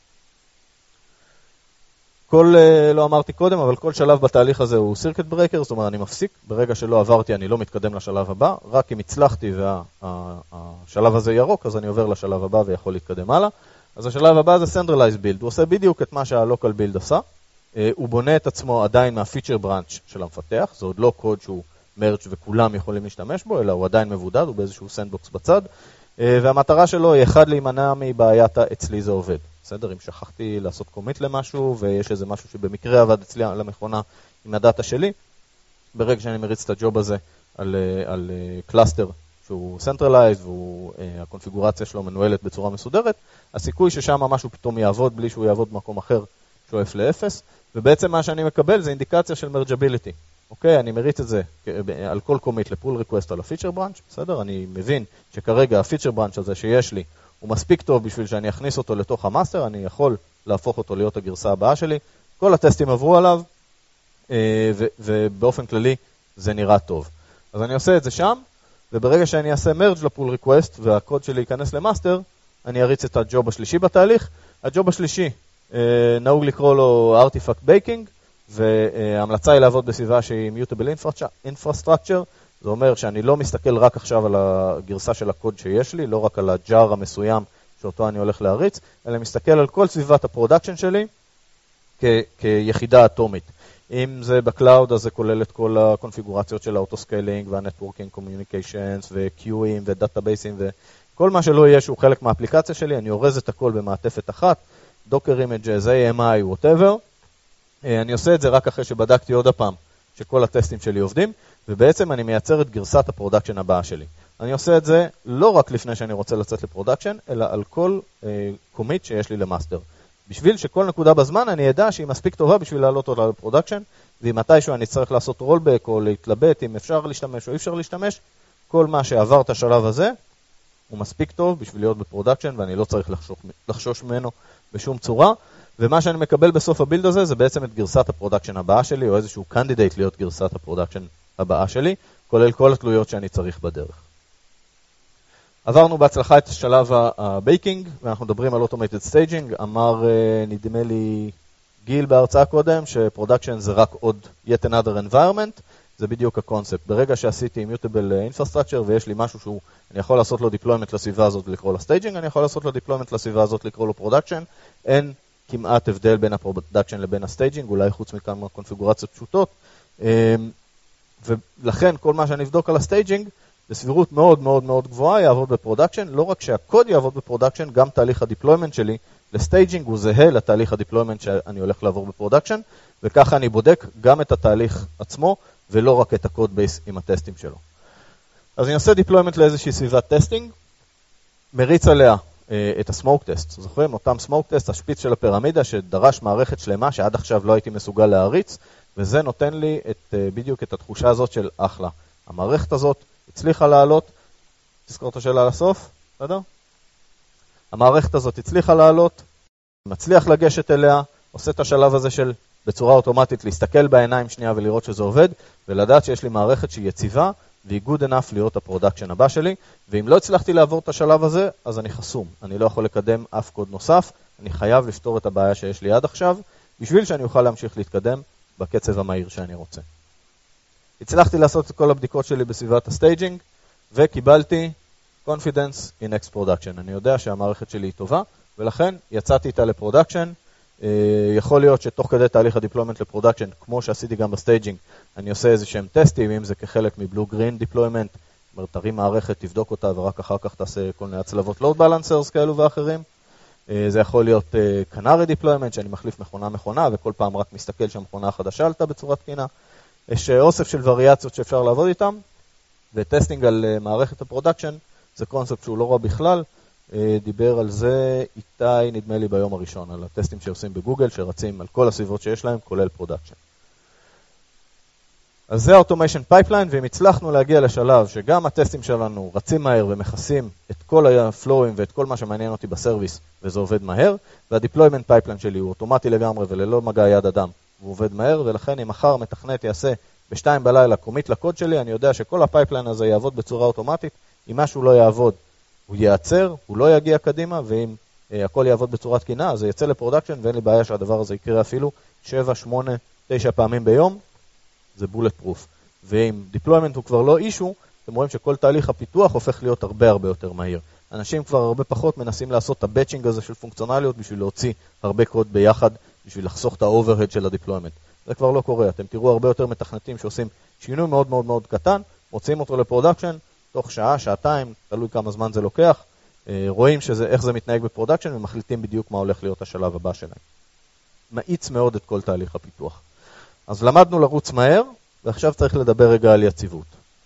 לא אמרתי קודם, אבל כל שלב בתהליך הזה הוא סירקט ברקר, זאת אומרת אני מפסיק, ברגע שלא עברתי אני לא מתקדם לשלב הבא, רק אם הצלחתי והשלב הזה ירוק, אז אני עובר לשלב הבא ויכול להתקדם הלאה. אז השלב הבא זה Centralized Build, הוא עושה בדיוק את מה שה-Local Build עשה, הוא בונה את עצמו עדיין מה-Feature Branch של המפתח, זה עוד לא קוד שהוא מרג' וכולם יכולים להשתמש בו, אלא הוא עדיין מבודד, הוא באיזשהו סנדבוקס בצד, והמטרה שלו היא אחד להימנע מבעיית אצלי זה עובד. בסדר, אם שכחתי לעשות קומיט למשהו, ויש איזה משהו שבמקרה עבד אצלי על המכונה עם הדאטה שלי, ברגע שאני מריץ את הג'וב הזה על קלאסטר שהוא centralized, והקונפיגורציה שלו מנוהלת בצורה מסודרת, הסיכוי ששם משהו פתאום יעבוד בלי שהוא יעבוד במקום אחר שואף לאפס, ובעצם מה שאני מקבל זה אינדיקציה של מרג'ביליטי. אוקיי, אני מריץ את זה על כל קומיט לפול ריקווסט על הפיצ'ר ברנץ', בסדר? אני מבין שכרגע הפיצ'ר ברנץ' הזה שיש לי הוא מספיק טוב בשביל שאני אכניס אותו לתוך המאסטר, אני יכול להפוך אותו להיות הגרסה הבאה שלי, כל הטסטים עברו עליו, ובאופן כללי זה נראה טוב. אז אני עושה את זה שם, וברגע שאני אעשה מרג' לפול ריקווסט והקוד שלי ייכנס למאסטר, אני אריץ את הג'וב השלישי בתהליך. הג'וב השלישי נהוג לקרוא לו Artifact Baking, וההמלצה היא לעבוד בסביבה שהיא Mutable Infrastructure, זה אומר שאני לא מסתכל רק עכשיו על הגרסה של הקוד שיש לי, לא רק על הג'אר המסוים שאותו אני הולך להריץ, אלא מסתכל על כל סביבת הפרודקשן שלי כיחידה אטומית. אם זה בקלאוד, אז זה כולל את כל הקונפיגורציות של האוטוסקיילינג והנטוורקינג קומיוניקיישנס וקיואים ודאטאבייסים וכל מה שלא יהיה שהוא חלק מהאפליקציה שלי, אני אורז את הכל במעטפת אחת, Docker images, AMI, whatever. אני עושה את זה רק אחרי שבדקתי עוד הפעם שכל הטסטים שלי עובדים, ובעצם אני מייצר את גרסת הפרודקשן הבאה שלי. אני עושה את זה לא רק לפני שאני רוצה לצאת לפרודקשן, אלא על כל קומיט שיש לי למאסטר. בשביל שכל נקודה בזמן אני ידע שהיא מספיק טובה בשביל לעלות אותה לפרודקשן, ואם מתישהו אני צריך לעשות רולבק או להתלבט אם אפשר להשתמש או אי אפשר להשתמש, כל מה שעבר את השלב הזה הוא מספיק טוב בשביל להיות בפרודקשן, ואני לא צריך לחשוש ממנו בשום צורה. ומה שאני מקבל בסוף הבילד הזה, זה בעצם את גרסת הפרודקשן הבאה שלי, או איזשהו קנדידייט להיות גרסת הפרודקשן הבאה שלי, כולל כל התלויות שאני צריך בדרך. עברנו בהצלחה את שלב הבייקינג, ואנחנו מדברים על Automated Staging. אמר, נדמה לי, גיל בהרצאה קודם, שפרודקשן זה רק עוד yet another environment, זה בדיוק הקונספט. ברגע שעשיתי Immutable Infrastructure, ויש לי משהו שהוא, אני יכול לעשות לו deployment לסביבה הזאת ולקרוא לו staging, אני יכול לעשות לו deployment לסביבה הזאת לקרוא לו production, אין כמעט הבדל בין הפרודקשן לבין הסטייג'ינג, אולי חוץ מכמה קונפיגורציות פשוטות, ולכן כל מה שאני אבדוק על הסטייג'ינג, בסבירות מאוד מאוד מאוד גבוהה יעבוד בפרודקשן, לא רק שהקוד יעבוד בפרודקשן, גם תהליך הדיפלוימנט שלי לסטייג'ינג הוא זהה לתהליך הדיפלוימנט שאני הולך לעבור בפרודקשן, וככה אני בודק גם את התהליך עצמו, ולא רק את הקוד בייס עם הטסטים שלו. אז אני עושה דיפלוימנט לאיזושהי סביבת טסטינג, מריץ עליה את הסמוק טסט. זוכרים? אותם סמוק טסט, השפיץ של הפירמידה שדרש מערכת שלמה שעד עכשיו לא הייתי מסוגל להריץ, וזה נותן לי בדיוק את התחושה הזאת של אחלה. המערכת הזאת הצליחה לעלות, תזכור את השאלה לסוף, בסדר? המערכת הזאת הצליחה לעלות, מצליח לגשת אליה, עושה את השלב הזה של בצורה אוטומטית להסתכל בעיניים שנייה ולראות שזה עובד, ולדעת שיש לי מערכת שהיא יציבה, והיא good enough להיות הפרודקשן הבא שלי, ואם לא הצלחתי לעבור את השלב הזה, אז אני חסום. אני לא יכול לקדם אף קוד נוסף, אני חייב לפתור את הבעיה שיש לי עד עכשיו, בשביל שאני אוכל להמשיך להתקדם בקצב המהיר שאני רוצה. הצלחתי לעשות את כל הבדיקות שלי בסביבת הסטייג'ינג, וקיבלתי confidence in X production. אני יודע שהמערכת שלי היא טובה, ולכן יצאתי איתה לפרודקשן. יכול להיות שתוך כדי תהליך הדיפלוימנט לפרודקשן, כמו שעשיתי גם בסטייג'ינג, אני עושה איזה שהם טסטים, אם זה כחלק מבלו-גרין דיפלוימנט, זאת אומרת, תרים מערכת, תבדוק אותה, ורק אחר כך תעשה כל מיני הצלבות load balancers כאלו ואחרים. זה יכול להיות קנארי דיפלוימנט, שאני מחליף מכונה, וכל פעם רק מסתכל שהמכונה החדשה עלתה בצורה תקינה. יש אוסף של וריאציות שאפשר לעבוד איתם, וטסטינג על מערכת הפרודקשן, זה קונספט שהוא לא רע בכלל. דיבר על זה איתי, נדמה לי, ביום הראשון, על הטסטים שעושים בגוגל, שרצים על כל הסביבות שיש להם, כולל פרודקשן. אז זה האוטומיישן פייפליין, ואם הצלחנו להגיע לשלב שגם הטסטים שלנו רצים מהר ומכסים את כל הפלואים ואת כל מה שמעניין אותי בסרוויס, וזה עובד מהר, והדיפלוימנט פייפליין שלי הוא אוטומטי לגמרי וללא מגע יד אדם, הוא עובד מהר, ולכן אם מחר מתכנת יעשה ב-2 בלילה קומיט לקוד שלי, אני יודע שכל הפייפליין הזה יעבוד בצורה אוטומטית. אם משהו לא יעבוד, הוא ייעצר, הוא לא יגיע קדימה, ואם הכל יעבוד בצורה תקינה, אז זה יצא לפרודקשן, ואין לי בעיה שהדבר הזה יקרה אפילו 7, 8, 9 פעמים ביום, זה בולט פרוף. ואם דיפלוימנט הוא כבר לא אישו, אתם רואים שכל תהליך הפיתוח הופך להיות הרבה הרבה יותר מהיר. אנשים כבר הרבה פחות מנסים לעשות את הבאצ'ינג הזה של פונקציונליות, בשביל להוציא הרבה קוד ביחד, בשביל לחסוך את האוברהד של הדיפלוימנט. זה כבר לא קורה. אתם תראו הרבה יותר מתכנתים שעושים שינוי מאוד מאוד מאוד קטן, מוציאים אותו לפרודקשן, תוך שעה, שעתיים, תלוי כמה זמן זה לוקח, רואים איך זה מתנהג בפרודקשן, ומחליטים בדיוק מה הולך להיות השלב הבא שלהם. מאיץ מאוד את כל תהליך הפיתוח. אז למדנו לרוץ מהר, ועכשיו צריך לדבר רגע על יציבות.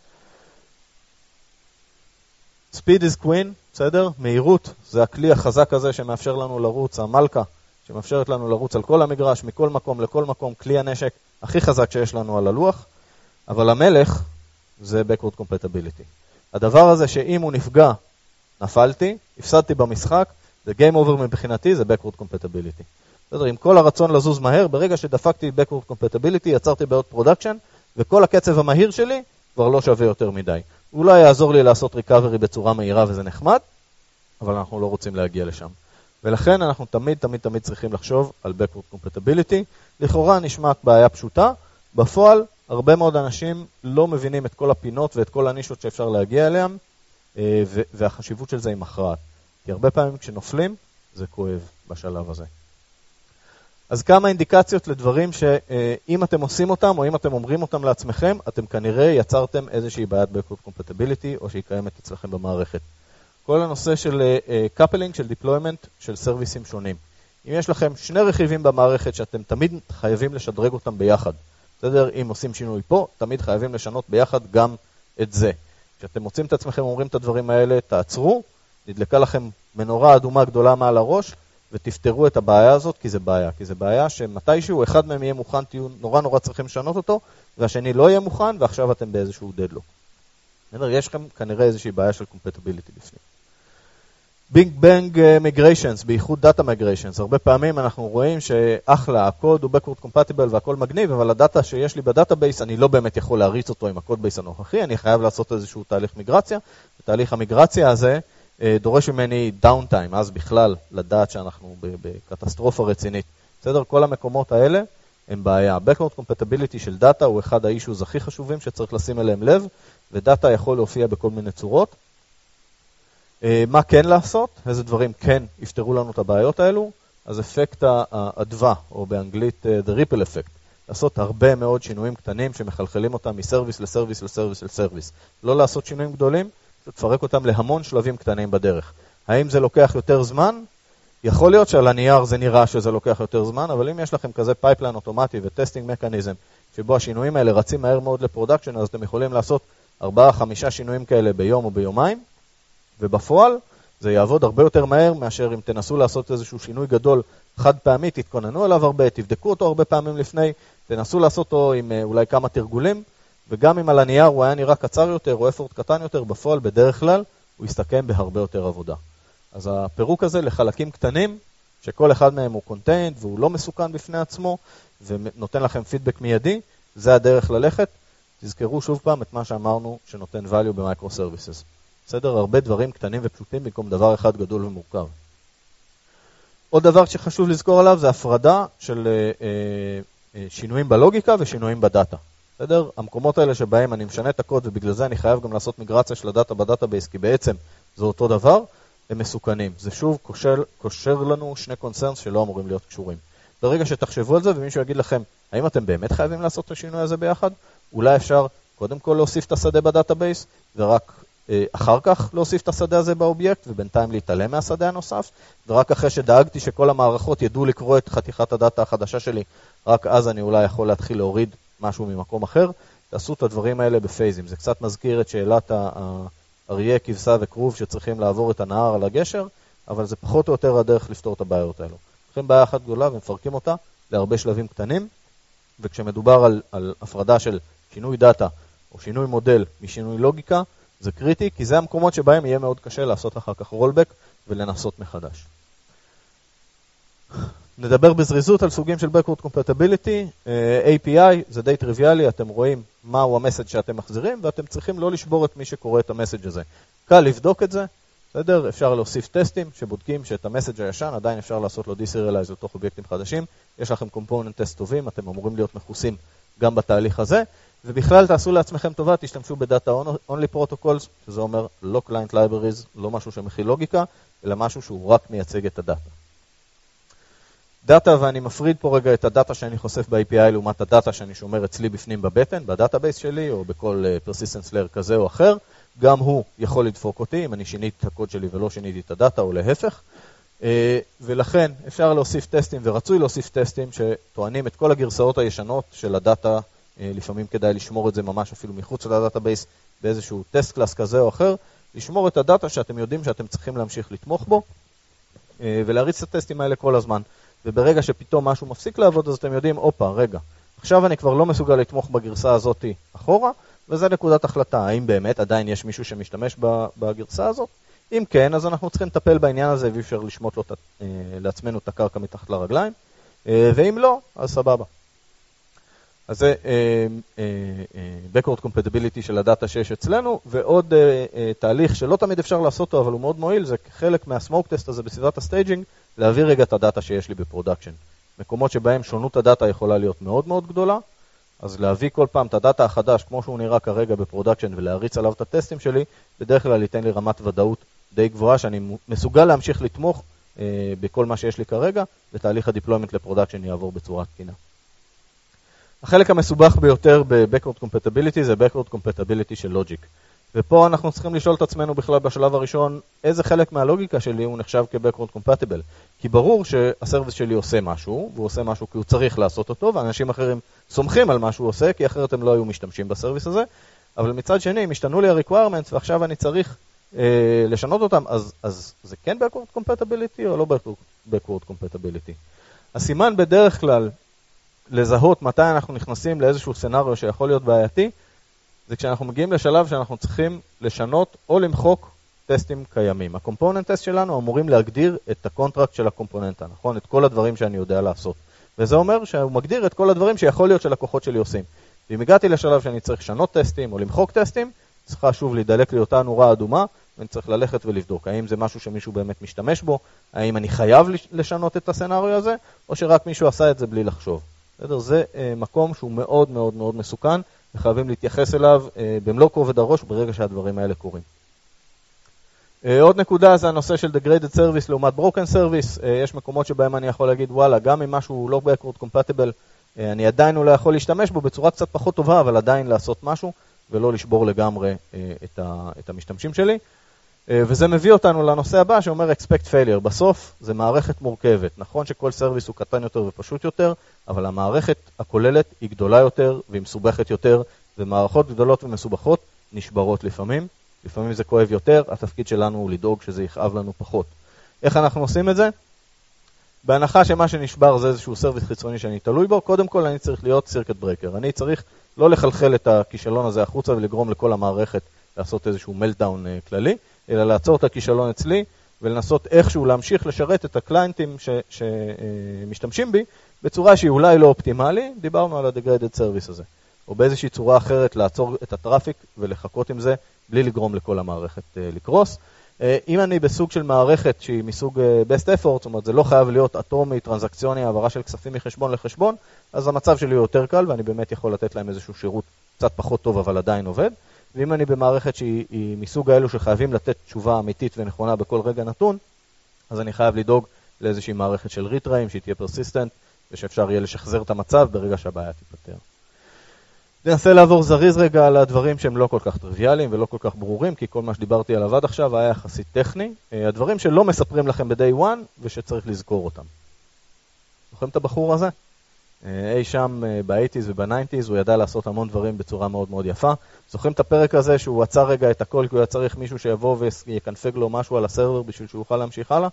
Speed is queen, בסדר? מהירות, זה הכלי החזק הזה שמאפשר לנו לרוץ, המלכה, שמאפשרת לנו לרוץ על כל המגרש, מכל מקום לכל מקום, כלי הנשק הכי חזק שיש לנו על הלוח, אבל המלך זה backward compatibility. הדבר הזה שאם הוא נפגע, נפלתי, הפסדתי במשחק, זה game over מבחינתי, זה backward compatibility. בסדר, עם כל הרצון לזוז מהר, ברגע שדפקתי backward compatibility, יצרתי בעיות פרודקשן, וכל הקצב המהיר שלי כבר לא שווה יותר מדי. אולי יעזור לי לעשות recovery בצורה מהירה וזה נחמד, אבל אנחנו לא רוצים להגיע לשם. ולכן אנחנו תמיד צריכים לחשוב על backward compatibility. לכאורה נשמעת בעיה פשוטה, בפועל הרבה מאוד אנשים לא מבינים את כל הפינות ואת כל הנישות שאפשר להגיע אליהם, והחשיבות של זה היא מכרעת. כי הרבה פעמים כשנופלים, זה כואב בשלב הזה. אז כמה אינדיקציות לדברים שאם אתם עושים אותם, או אם אתם אומרים אותם לעצמכם, אתם כנראה יצרתם איזושהי בעיית backward compatibility, או שהיא קיימת אצלכם במערכת. כל הנושא של coupling, של deployment, של סרוויסים שונים. אם יש לכם שני רכיבים במערכת שאתם תמיד חייבים לשדרג אותם ביחד, בסדר? אם עושים שינוי פה, תמיד חייבים לשנות ביחד גם את זה. כשאתם מוצאים את עצמכם, אומרים את הדברים האלה, תעצרו, נדלקה לכם מנורה אדומה גדולה מעל הראש, ותפתרו את הבעיה הזאת, כי זה בעיה. כי זה בעיה שמתישהו אחד מהם יהיה מוכן, תהיו נורא צריכים לשנות אותו, והשני לא יהיה מוכן, ועכשיו אתם באיזשהו דדלוק. יש לכם כנראה איזושהי בעיה של compatibility בפנים. ביג בנג migrations, בייחוד דאטה migrations. הרבה פעמים אנחנו רואים שאחלה, הקוד הוא backward compatible והכל מגניב, אבל הדאטה שיש לי בדאטאבייס, אני לא באמת יכול להריץ אותו עם הקוד בייס הנוכחי, אני חייב לעשות איזשהו תהליך מיגרציה. תהליך המיגרציה הזה דורש ממני downtime, אז בכלל לדעת שאנחנו בקטסטרופה רצינית. בסדר? כל המקומות האלה הם בעיה. backward compatibility של דאטה הוא אחד האישוז הכי חשובים שצריך לשים אליהם לב, ודאטה יכול להופיע בכל מיני צורות. מה כן לעשות? איזה דברים כן יפתרו לנו את הבעיות האלו? אז אפקט האדווה, או באנגלית the ripple effect. לעשות הרבה מאוד שינויים קטנים שמחלחלים אותם מסרוויס לסרוויס לסרוויס לסרוויס. לא לעשות שינויים גדולים, תפרק אותם להמון שלבים קטנים בדרך. האם זה לוקח יותר זמן? יכול להיות שעל הנייר זה נראה שזה לוקח יותר זמן, אבל אם יש לכם כזה פייפליין אוטומטי וטסטינג מקניזם, שבו השינויים האלה רצים מהר מאוד לפרודקשן, אז אתם יכולים לעשות 4-5 שינויים כאלה ביום או ביומיים, ובפועל זה יעבוד הרבה יותר מהר מאשר אם תנסו לעשות איזשהו שינוי גדול חד פעמי, תתכוננו עליו הרבה, תבדקו אותו הרבה פעמים לפני, תנסו לעשות אותו עם אולי כמה תרגולים, וגם אם על הנייר הוא היה נראה קצר יותר או אפורט קטן יותר, בפועל בדרך כלל הוא יסתכם בהרבה יותר עבודה. אז הפירוק הזה לחלקים קטנים, שכל אחד מהם הוא contained והוא לא מסוכן בפני עצמו, ונותן לכם פידבק מיידי, זה הדרך ללכת. תזכרו שוב פעם את מה שאמרנו שנותן value במיקרו סרוויסס. בסדר? הרבה דברים קטנים ופשוטים במקום דבר אחד גדול ומורכב. עוד דבר שחשוב לזכור עליו זה הפרדה של שינויים בלוגיקה ושינויים בדאטה. בסדר? המקומות האלה שבהם אני משנה את הקוד ובגלל זה אני חייב גם לעשות מיגרציה של הדאטה בדאטאבייס, כי בעצם זה אותו דבר, הם מסוכנים. זה שוב קושר לנו שני קונצרנס שלא אמורים להיות קשורים. ברגע שתחשבו על זה ומישהו יגיד לכם, האם אתם באמת חייבים לעשות את השינוי הזה ביחד? אולי אפשר קודם כל להוסיף את השדה בדאטאבייס, ורק אחר כך להוסיף את השדה הזה באובייקט, ובינתיים להתעלם מהשדה הנוסף, ורק אחרי שדאגתי שכל המערכות ידעו לקרוא את חתיכת הדאטה החדשה שלי, רק אז אני אולי יכול להתחיל להוריד משהו ממקום אחר. תעשו את הדברים האלה בפייזים. זה קצת מזכיר את שאלת האריה, כבשה וכרוב שצריכים לעבור את הנהר על הגשר, אבל זה פחות או יותר הדרך לפתור את הבעיות האלו. לוקחים בעיה אחת גדולה ומפרקים אותה להרבה שלבים קטנים, וכשמדובר על הפרדה של שינוי דאטה או שינוי מודל משינוי לוגיקה, זה קריטי, כי זה המקומות שבהם יהיה מאוד קשה לעשות אחר כך רולבק ולנסות מחדש. נדבר בזריזות על סוגים של Backward Compatibility. API זה די טריוויאלי, אתם רואים מהו המסאג' שאתם מחזירים, ואתם צריכים לא לשבור את מי שקורא את המסאג' הזה. קל לבדוק את זה, בסדר? אפשר להוסיף טסטים שבודקים שאת המסאג' הישן עדיין אפשר לעשות לו דיסריאלייז לתוך אובייקטים חדשים. יש לכם component טסט טובים, אתם אמורים להיות מכוסים גם בתהליך הזה, ובכלל תעשו לעצמכם טובה, תשתמשו בדאטה only protocols, שזה אומר לא client libraries, לא משהו שמכיל לוגיקה, אלא משהו שהוא רק מייצג את הדאטה. דאטה, ואני מפריד פה רגע את הדאטה שאני חושף ב-API לעומת הדאטה שאני שומר אצלי בפנים בבטן, בדאטאבייס שלי או בכל persistence layer כזה או אחר, גם הוא יכול לדפוק אותי אם אני שיניתי את הקוד שלי ולא שיניתי את הדאטה או להפך, ולכן אפשר להוסיף טסטים ורצוי להוסיף טסטים שטוענים את כל הגרסאות הישנות של הדאטה, לפעמים כדאי לשמור את זה ממש אפילו מחוץ לדאטאבייס באיזשהו טסט קלאס כזה או אחר, לשמור את הדאטה שאתם יודעים שאתם צריכים להמשיך לתמוך בו, ולהריץ את הטסטים האלה כל הזמן. וברגע שפתאום משהו מפסיק לעבוד, אז אתם יודעים, אופה, רגע, עכשיו אני כבר לא מסוגל לתמוך בגרסה הזאת אחורה, וזה נקודת החלטה, האם באמת עדיין יש מישהו שמשתמש בגרסה הזאת? אם כן, אז אנחנו צריכים לטפל בעניין הזה, ואי אפשר לשמוט לעצמנו את הקרקע מתחת לרגליים, ואם לא, אז סבבה. אז זה Backward Compatibility של הדאטה שיש אצלנו, ועוד תהליך שלא תמיד אפשר לעשות אותו, אבל הוא מאוד מועיל, זה חלק מהסמוק טסט הזה בסביבת הסטייג'ינג, להעביר רגע את הדאטה שיש לי בפרודקשן. מקומות שבהם שונות הדאטה יכולה להיות מאוד מאוד גדולה, אז להביא כל פעם את הדאטה החדש, כמו שהוא נראה כרגע בפרודקשן, ולהריץ עליו את הטסטים שלי, בדרך כלל ייתן לי רמת ודאות די גבוהה, שאני מסוגל להמשיך לתמוך בכל מה שיש לי כרגע, ותהליך הדיפלוימנט לפרודקשן יעבור בצורה תקינה. החלק המסובך ביותר ב-Backward Compatibility זה Backward Compatibility של Logic. ופה אנחנו צריכים לשאול את עצמנו בכלל בשלב הראשון, איזה חלק מהלוגיקה שלי הוא נחשב כ-backward compatible. כי ברור שהסרוויס שלי עושה משהו, והוא עושה משהו כי הוא צריך לעשות אותו, ואנשים אחרים סומכים על מה שהוא עושה, כי אחרת הם לא היו משתמשים בסרוויס הזה. אבל מצד שני, אם השתנו לי ה-requirements, ועכשיו אני צריך לשנות אותם, אז זה כן backward compatibility או לא backward compatibility? הסימן בדרך כלל לזהות מתי אנחנו נכנסים לאיזשהו סנריו שיכול להיות בעייתי, זה כשאנחנו מגיעים לשלב שאנחנו צריכים לשנות או למחוק טסטים קיימים. הקומפוננט טסט שלנו אמורים להגדיר את הקונטרקט של הקומפוננטה, נכון? את כל הדברים שאני יודע לעשות. וזה אומר שהוא מגדיר את כל הדברים שיכול להיות שלקוחות שלי עושים. ואם הגעתי לשלב שאני צריך לשנות טסטים או למחוק טסטים, צריכה שוב להידלק לי אותה נורה אדומה, ואני צריך ללכת ולבדוק. האם זה משהו שמישהו באמת משתמש בו? האם אני חייב לשנות את הסנריו הזה? או שרק מישהו עשה את זה בלי לחשוב? זה מקום שהוא מאוד מאוד מאוד מסוכן, וחייבים להתייחס אליו במלוא כובד הראש ברגע שהדברים האלה קורים. עוד נקודה זה הנושא של degraded service לעומת broken service. יש מקומות שבהם אני יכול להגיד, וואלה, גם אם משהו לא backward compatible, אני עדיין לא יכול להשתמש בו בצורה קצת פחות טובה, אבל עדיין לעשות משהו, ולא לשבור לגמרי את המשתמשים שלי. וזה מביא אותנו לנושא הבא שאומר expect failure. בסוף זה מערכת מורכבת. נכון שכל סרוויס הוא קטן יותר ופשוט יותר, אבל המערכת הכוללת היא גדולה יותר והיא מסובכת יותר, ומערכות גדולות ומסובכות נשברות לפעמים. לפעמים זה כואב יותר, התפקיד שלנו הוא לדאוג שזה יכאב לנו פחות. איך אנחנו עושים את זה? בהנחה שמה שנשבר זה איזשהו סרוויס חיצוני שאני תלוי בו, קודם כל אני צריך להיות סירקט ברקר. אני צריך לא לחלחל את הכישלון הזה החוצה ולגרום לכל המערכת לעשות איזשהו מלטדאון כללי, אלא לעצור את הכישלון אצלי ולנסות איכשהו להמשיך לשרת את הקליינטים שמשתמשים בי בצורה שהיא אולי לא אופטימלי, דיברנו על ה-degraded service הזה, או באיזושהי צורה אחרת לעצור את הטראפיק ולחכות עם זה בלי לגרום לכל המערכת לקרוס. אם אני בסוג של מערכת שהיא מסוג best effort, זאת אומרת זה לא חייב להיות אטומי, טרנזקציוני, העברה של כספים מחשבון לחשבון, אז המצב שלי הוא יותר קל ואני באמת יכול לתת להם איזשהו שירות קצת פחות טוב אבל עדיין עובד. ואם אני במערכת שהיא מסוג האלו שחייבים לתת תשובה אמיתית ונכונה בכל רגע נתון, אז אני חייב לדאוג לאיזושהי מערכת של ריטראים שהיא תהיה פרסיסטנט ושאפשר יהיה לשחזר את המצב ברגע שהבעיה תיפתר. ננסה לעבור זריז רגע על הדברים שהם לא כל כך טריוויאליים ולא כל כך ברורים, כי כל מה שדיברתי עליו עד עכשיו היה יחסית טכני. הדברים שלא מספרים לכם ב-day one ושצריך לזכור אותם. זוכרים את הבחור הזה? אי שם ב-80s וב-90s הוא ידע לעשות המון דברים בצורה מאוד מאוד יפה. זוכרים את הפרק הזה שהוא עצר רגע את הכל כי הוא היה צריך מישהו שיבוא ויקנפג לו משהו על הסרבר בשביל שהוא יוכל להמשיך הלאה?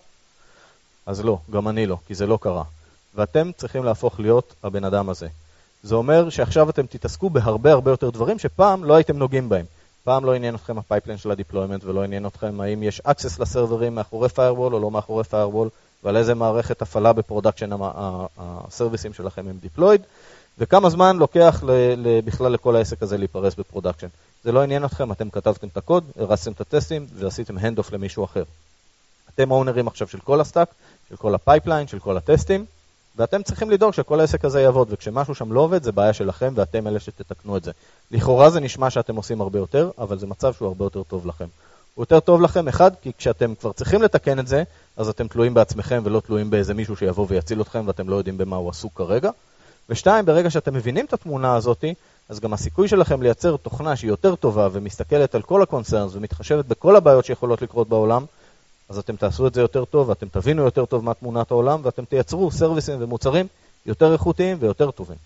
אז לא, גם אני לא, כי זה לא קרה. ואתם צריכים להפוך להיות הבן אדם הזה. זה אומר שעכשיו אתם תתעסקו בהרבה הרבה יותר דברים שפעם לא הייתם נוגעים בהם. פעם לא עניין אתכם הפייפליין של הדיפלוימנט ולא עניין אתכם האם יש access לסרברים מאחורי firewall או לא מאחורי firewall, ועל איזה מערכת הפעלה בפרודקשן הסרוויסים שלכם הם דיפלויד, וכמה זמן לוקח בכלל לכל העסק הזה להיפרס בפרודקשן. זה לא עניין אתכם, אתם כתבתם את הקוד, הרסתם את הטסטים ועשיתם handoff למישהו אחר. אתם האונרים עכשיו של כל הסטאק, של כל הפייפליין, של כל הטסטים, ואתם צריכים לדאוג שכל העסק הזה יעבוד, וכשמשהו שם לא עובד זה בעיה שלכם ואתם אלה שתתקנו את זה. לכאורה זה נשמע שאתם עושים הרבה יותר, אבל זה מצב שהוא הרבה יותר טוב לכם. הוא יותר טוב לכם, אחד, כי כשאתם כבר צריכים לתקן את זה, אז אתם תלויים בעצמכם ולא תלויים באיזה מישהו שיבוא ויציל אתכם ואתם לא יודעים במה הוא עסוק כרגע. ושתיים, ברגע שאתם מבינים את התמונה הזאת, אז גם הסיכוי שלכם לייצר תוכנה שהיא יותר טובה ומסתכלת על כל הקונצרנס ומתחשבת בכל הבעיות שיכולות לקרות בעולם, אז אתם תעשו את זה יותר טוב ואתם תבינו יותר טוב מה תמונת העולם ואתם תייצרו סרוויסים ומוצרים יותר איכותיים ויותר טובים.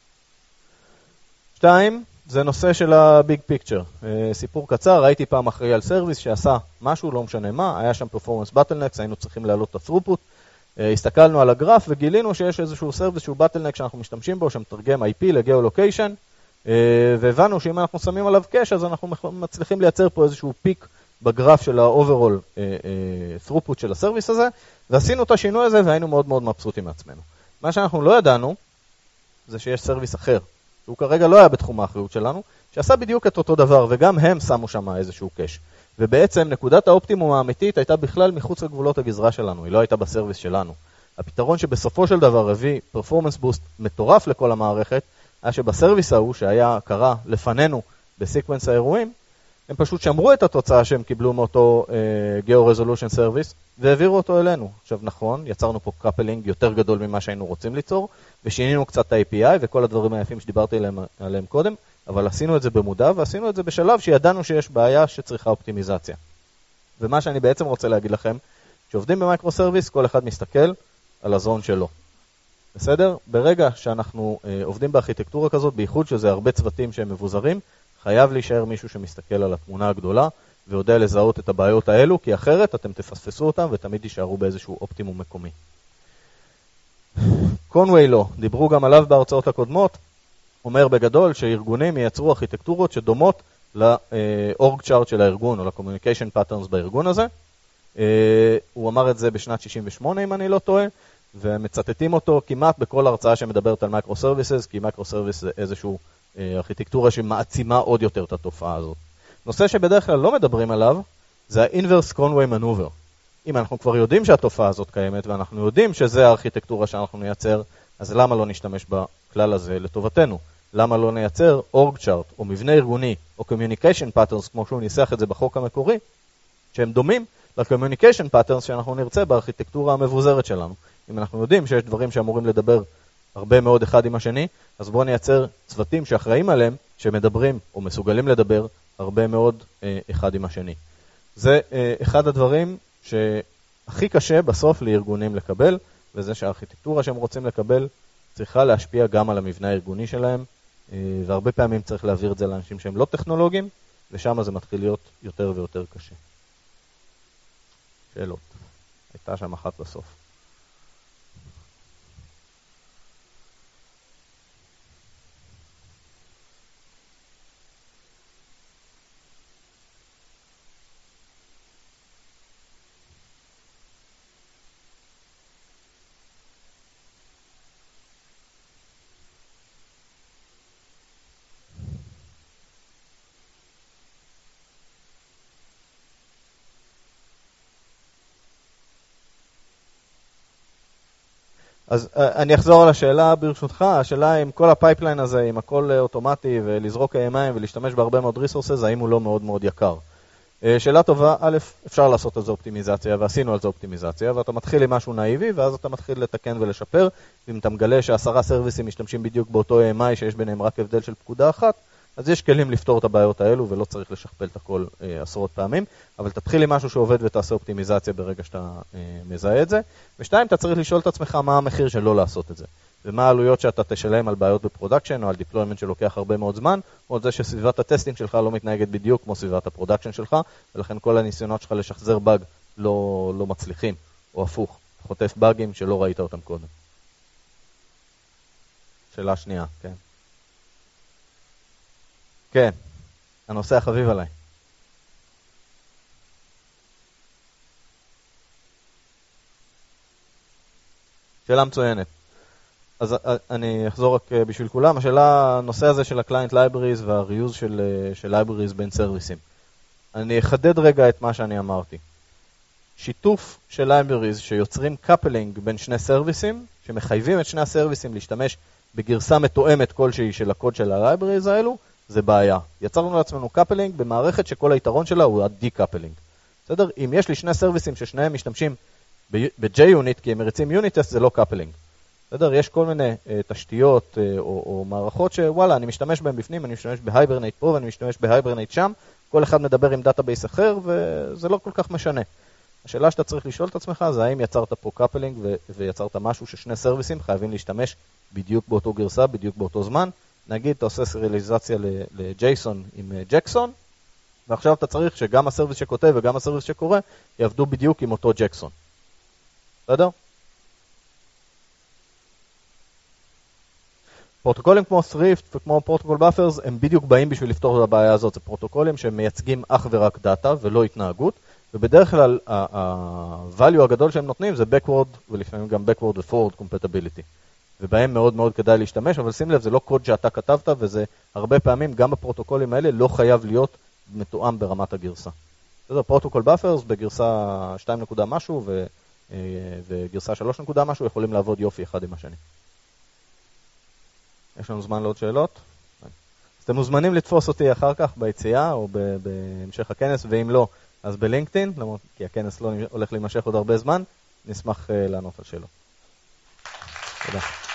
שתיים, זה נושא של הביג פיקצ'ר. סיפור קצר, הייתי פעם אחראי על סרוויס שעשה משהו, לא משנה מה, היה שם פרפורמנס בטלנקס, היינו צריכים להעלות את הת'רופוט, הסתכלנו על הגרף וגילינו שיש איזשהו סרוויס שהוא בטלנק שאנחנו משתמשים בו, שמתרגם IP לגיאולוקיישן, והבנו שאם אנחנו שמים עליו קש, אז אנחנו מצליחים לייצר פה איזשהו פיק בגרף של ה-overall throughput של הסרוויס הזה, ועשינו את השינוי הזה והיינו מאוד מאוד מבסוטים מעצמנו. מה שאנחנו לא ידענו, זה שיש סרוויס אחר, שהוא כרגע לא היה בתחום האחריות שלנו, שעשה בדיוק את אותו דבר, וגם הם שמו שם איזשהו קש. ובעצם נקודת האופטימום האמיתית הייתה בכלל מחוץ לגבולות הגזרה שלנו, היא לא הייתה בסרוויס שלנו. הפתרון שבסופו של דבר הביא פרפורמנס בוסט מטורף לכל המערכת, היה שבסרוויס ההוא שהיה קרה לפנינו בסיקוונס האירועים, הם פשוט שמרו את התוצאה שהם קיבלו מאותו Geo-Resolution Service, והעבירו אותו אלינו. עכשיו נכון, יצרנו פה קאפלינג יותר גדול ממה שהיינו רוצים ליצור, ושינינו קצת את ה-API וכל הדברים היפים שדיברתי עליהם קודם, אבל עשינו את זה במודע, ועשינו את זה בשלב שידענו שיש בעיה שצריכה אופטימיזציה. ומה שאני בעצם רוצה להגיד לכם, שעובדים במייקרו סרוויס, כל אחד מסתכל על הזון שלו. בסדר? ברגע שאנחנו עובדים בארכיטקטורה כזאת, בייחוד שזה הרבה צוותים שהם מבוזרים, חייב להישאר מישהו שמסתכל על התמונה הגדולה, ויודע לזהות את הבעיות האלו, כי אחרת אתם תפספסו אותם ותמיד תישארו באיזשהו אופטימום מקומי. קונווי לא, דיברו גם עליו בהרצאות הקודמות, אומר בגדול שארגונים ייצרו ארכיטקטורות שדומות לאורג צ'ארט של הארגון, או ל-communication patterns בארגון הזה. הוא אמר את זה בשנת 68, אם אני לא טועה, ומצטטים אותו כמעט בכל הרצאה שמדברת על מייקרו סרוויסס, כי מייקרו סרוויס זה איזושהי ארכיטקטורה שמעצימה עוד יותר את התופעה הזאת. נושא שבדרך כלל לא מדברים עליו, זה ה-inverse Conway maneuver. אם אנחנו כבר יודעים שהתופעה הזאת קיימת, ואנחנו יודעים שזה הארכיטקטורה שאנחנו נייצר, אז למה לא נשתמש בכלל הזה לטובתנו? למה לא נייצר org chart, או מבנה ארגוני, או communication patterns, כמו שהוא ניסח את זה בחוק המקורי, שהם דומים ל-communication patterns שאנחנו נרצה בארכיטקטורה המבוזרת שלנו. אם אנחנו יודעים שיש דברים שאמורים לדבר הרבה מאוד אחד עם השני, אז בואו נייצר צוותים שאחראים עליהם, שמדברים או מסוגלים לדבר הרבה מאוד אחד עם השני. זה אחד הדברים שהכי קשה בסוף לארגונים לקבל, וזה שהארכיטקטורה שהם רוצים לקבל צריכה להשפיע גם על המבנה הארגוני שלהם, והרבה פעמים צריך להעביר את זה לאנשים שהם לא טכנולוגיים, ושם זה מתחיל להיות יותר ויותר קשה. שאלות. הייתה שם אחת בסוף. אז אני אחזור על השאלה ברשותך, השאלה אם כל הפייפליין הזה, אם הכל אוטומטי ולזרוק מים ולהשתמש בהרבה מאוד ריסורסס, האם הוא לא מאוד מאוד יקר. שאלה טובה, א', אפשר לעשות על זה אופטימיזציה, ועשינו על זה אופטימיזציה, ואתה מתחיל עם משהו נאיבי, ואז אתה מתחיל לתקן ולשפר, ואם אתה מגלה ש10 סרוויסים משתמשים בדיוק באותו AMI שיש ביניהם רק הבדל של פקודה אחת, אז יש כלים לפתור את הבעיות האלו, ולא צריך לשכפל את הכל עשרות פעמים, אבל תתחיל עם משהו שעובד ותעשה אופטימיזציה ברגע שאתה מזהה את זה. ושתיים, אתה צריך לשאול את עצמך מה המחיר של לא לעשות את זה, ומה העלויות שאתה תשלם על בעיות בפרודקשן, או על דיפלוימנט שלוקח הרבה מאוד זמן, או על זה שסביבת הטסטינג שלך לא מתנהגת בדיוק כמו סביבת הפרודקשן שלך, ולכן כל הניסיונות שלך לשחזר באג לא מצליחים, או הפוך, חוטף באגים שלא ראית אותם קודם. שאלה שנייה, כן. כן, הנושא החביב עליי. שאלה מצוינת. אז אני אחזור רק בשביל כולם. הנושא הזה של ה-Client Libraries וה-Reuse של Libraries בין סרוויסים. אני אחדד רגע את מה שאני אמרתי. שיתוף של Libraries שיוצרים coupling בין שני סרוויסים, שמחייבים את שני הסרוויסים להשתמש בגרסה מתואמת כלשהי של הקוד של ה-Libraries האלו, זה בעיה. יצרנו לעצמנו קאפלינג במערכת שכל היתרון שלה הוא ה-D-coupling. בסדר? אם יש לי שני סרוויסים ששניהם משתמשים ב-JUnit, כי הם מריצים Unit-Test, זה לא קאפלינג. בסדר? יש כל מיני תשתיות או מערכות שוואלה, אני משתמש בהם בפנים, אני משתמש בהייברנייט פה ואני משתמש בהייברנייט שם, כל אחד מדבר עם דאטאבייס אחר, וזה לא כל כך משנה. השאלה שאתה צריך לשאול את עצמך זה האם יצרת פה קאפלינג ויצרת משהו ששני סרוויסים חייבים להשתמש בדיוק באותו גרסה, בדיוק באותו זמן. נגיד, אתה עושה סריאליזציה לג'ייסון עם ג'קסון, ועכשיו אתה צריך שגם הסרוויס שכותב וגם הסרוויס שקורא יעבדו בדיוק עם אותו ג'קסון. בסדר? פרוטוקולים כמו Thrift וכמו פרוטוקול Buffers הם בדיוק באים בשביל לפתור את הבעיה הזאת. זה פרוטוקולים שמייצגים אך ורק דאטה ולא התנהגות, ובדרך כלל ה-value הגדול שהם נותנים זה backward ולפעמים גם backward ו-forward compatibility. ובהם מאוד מאוד כדאי להשתמש, אבל שים לב, זה לא קוד שאתה כתבת, וזה הרבה פעמים גם בפרוטוקולים האלה לא חייב להיות מתואם ברמת הגרסה. זה פרוטוקול Buffers בגרסה 2 נקודה משהו וגרסה 3 נקודה משהו יכולים לעבוד יופי אחד עם השני. יש לנו זמן לעוד שאלות? אז אתם מוזמנים לתפוס אותי אחר כך ביציאה או בהמשך הכנס, ואם לא, אז בלינקדאין, כי הכנס לא הולך להימשך עוד הרבה זמן, נשמח לענות על שאלות. תודה.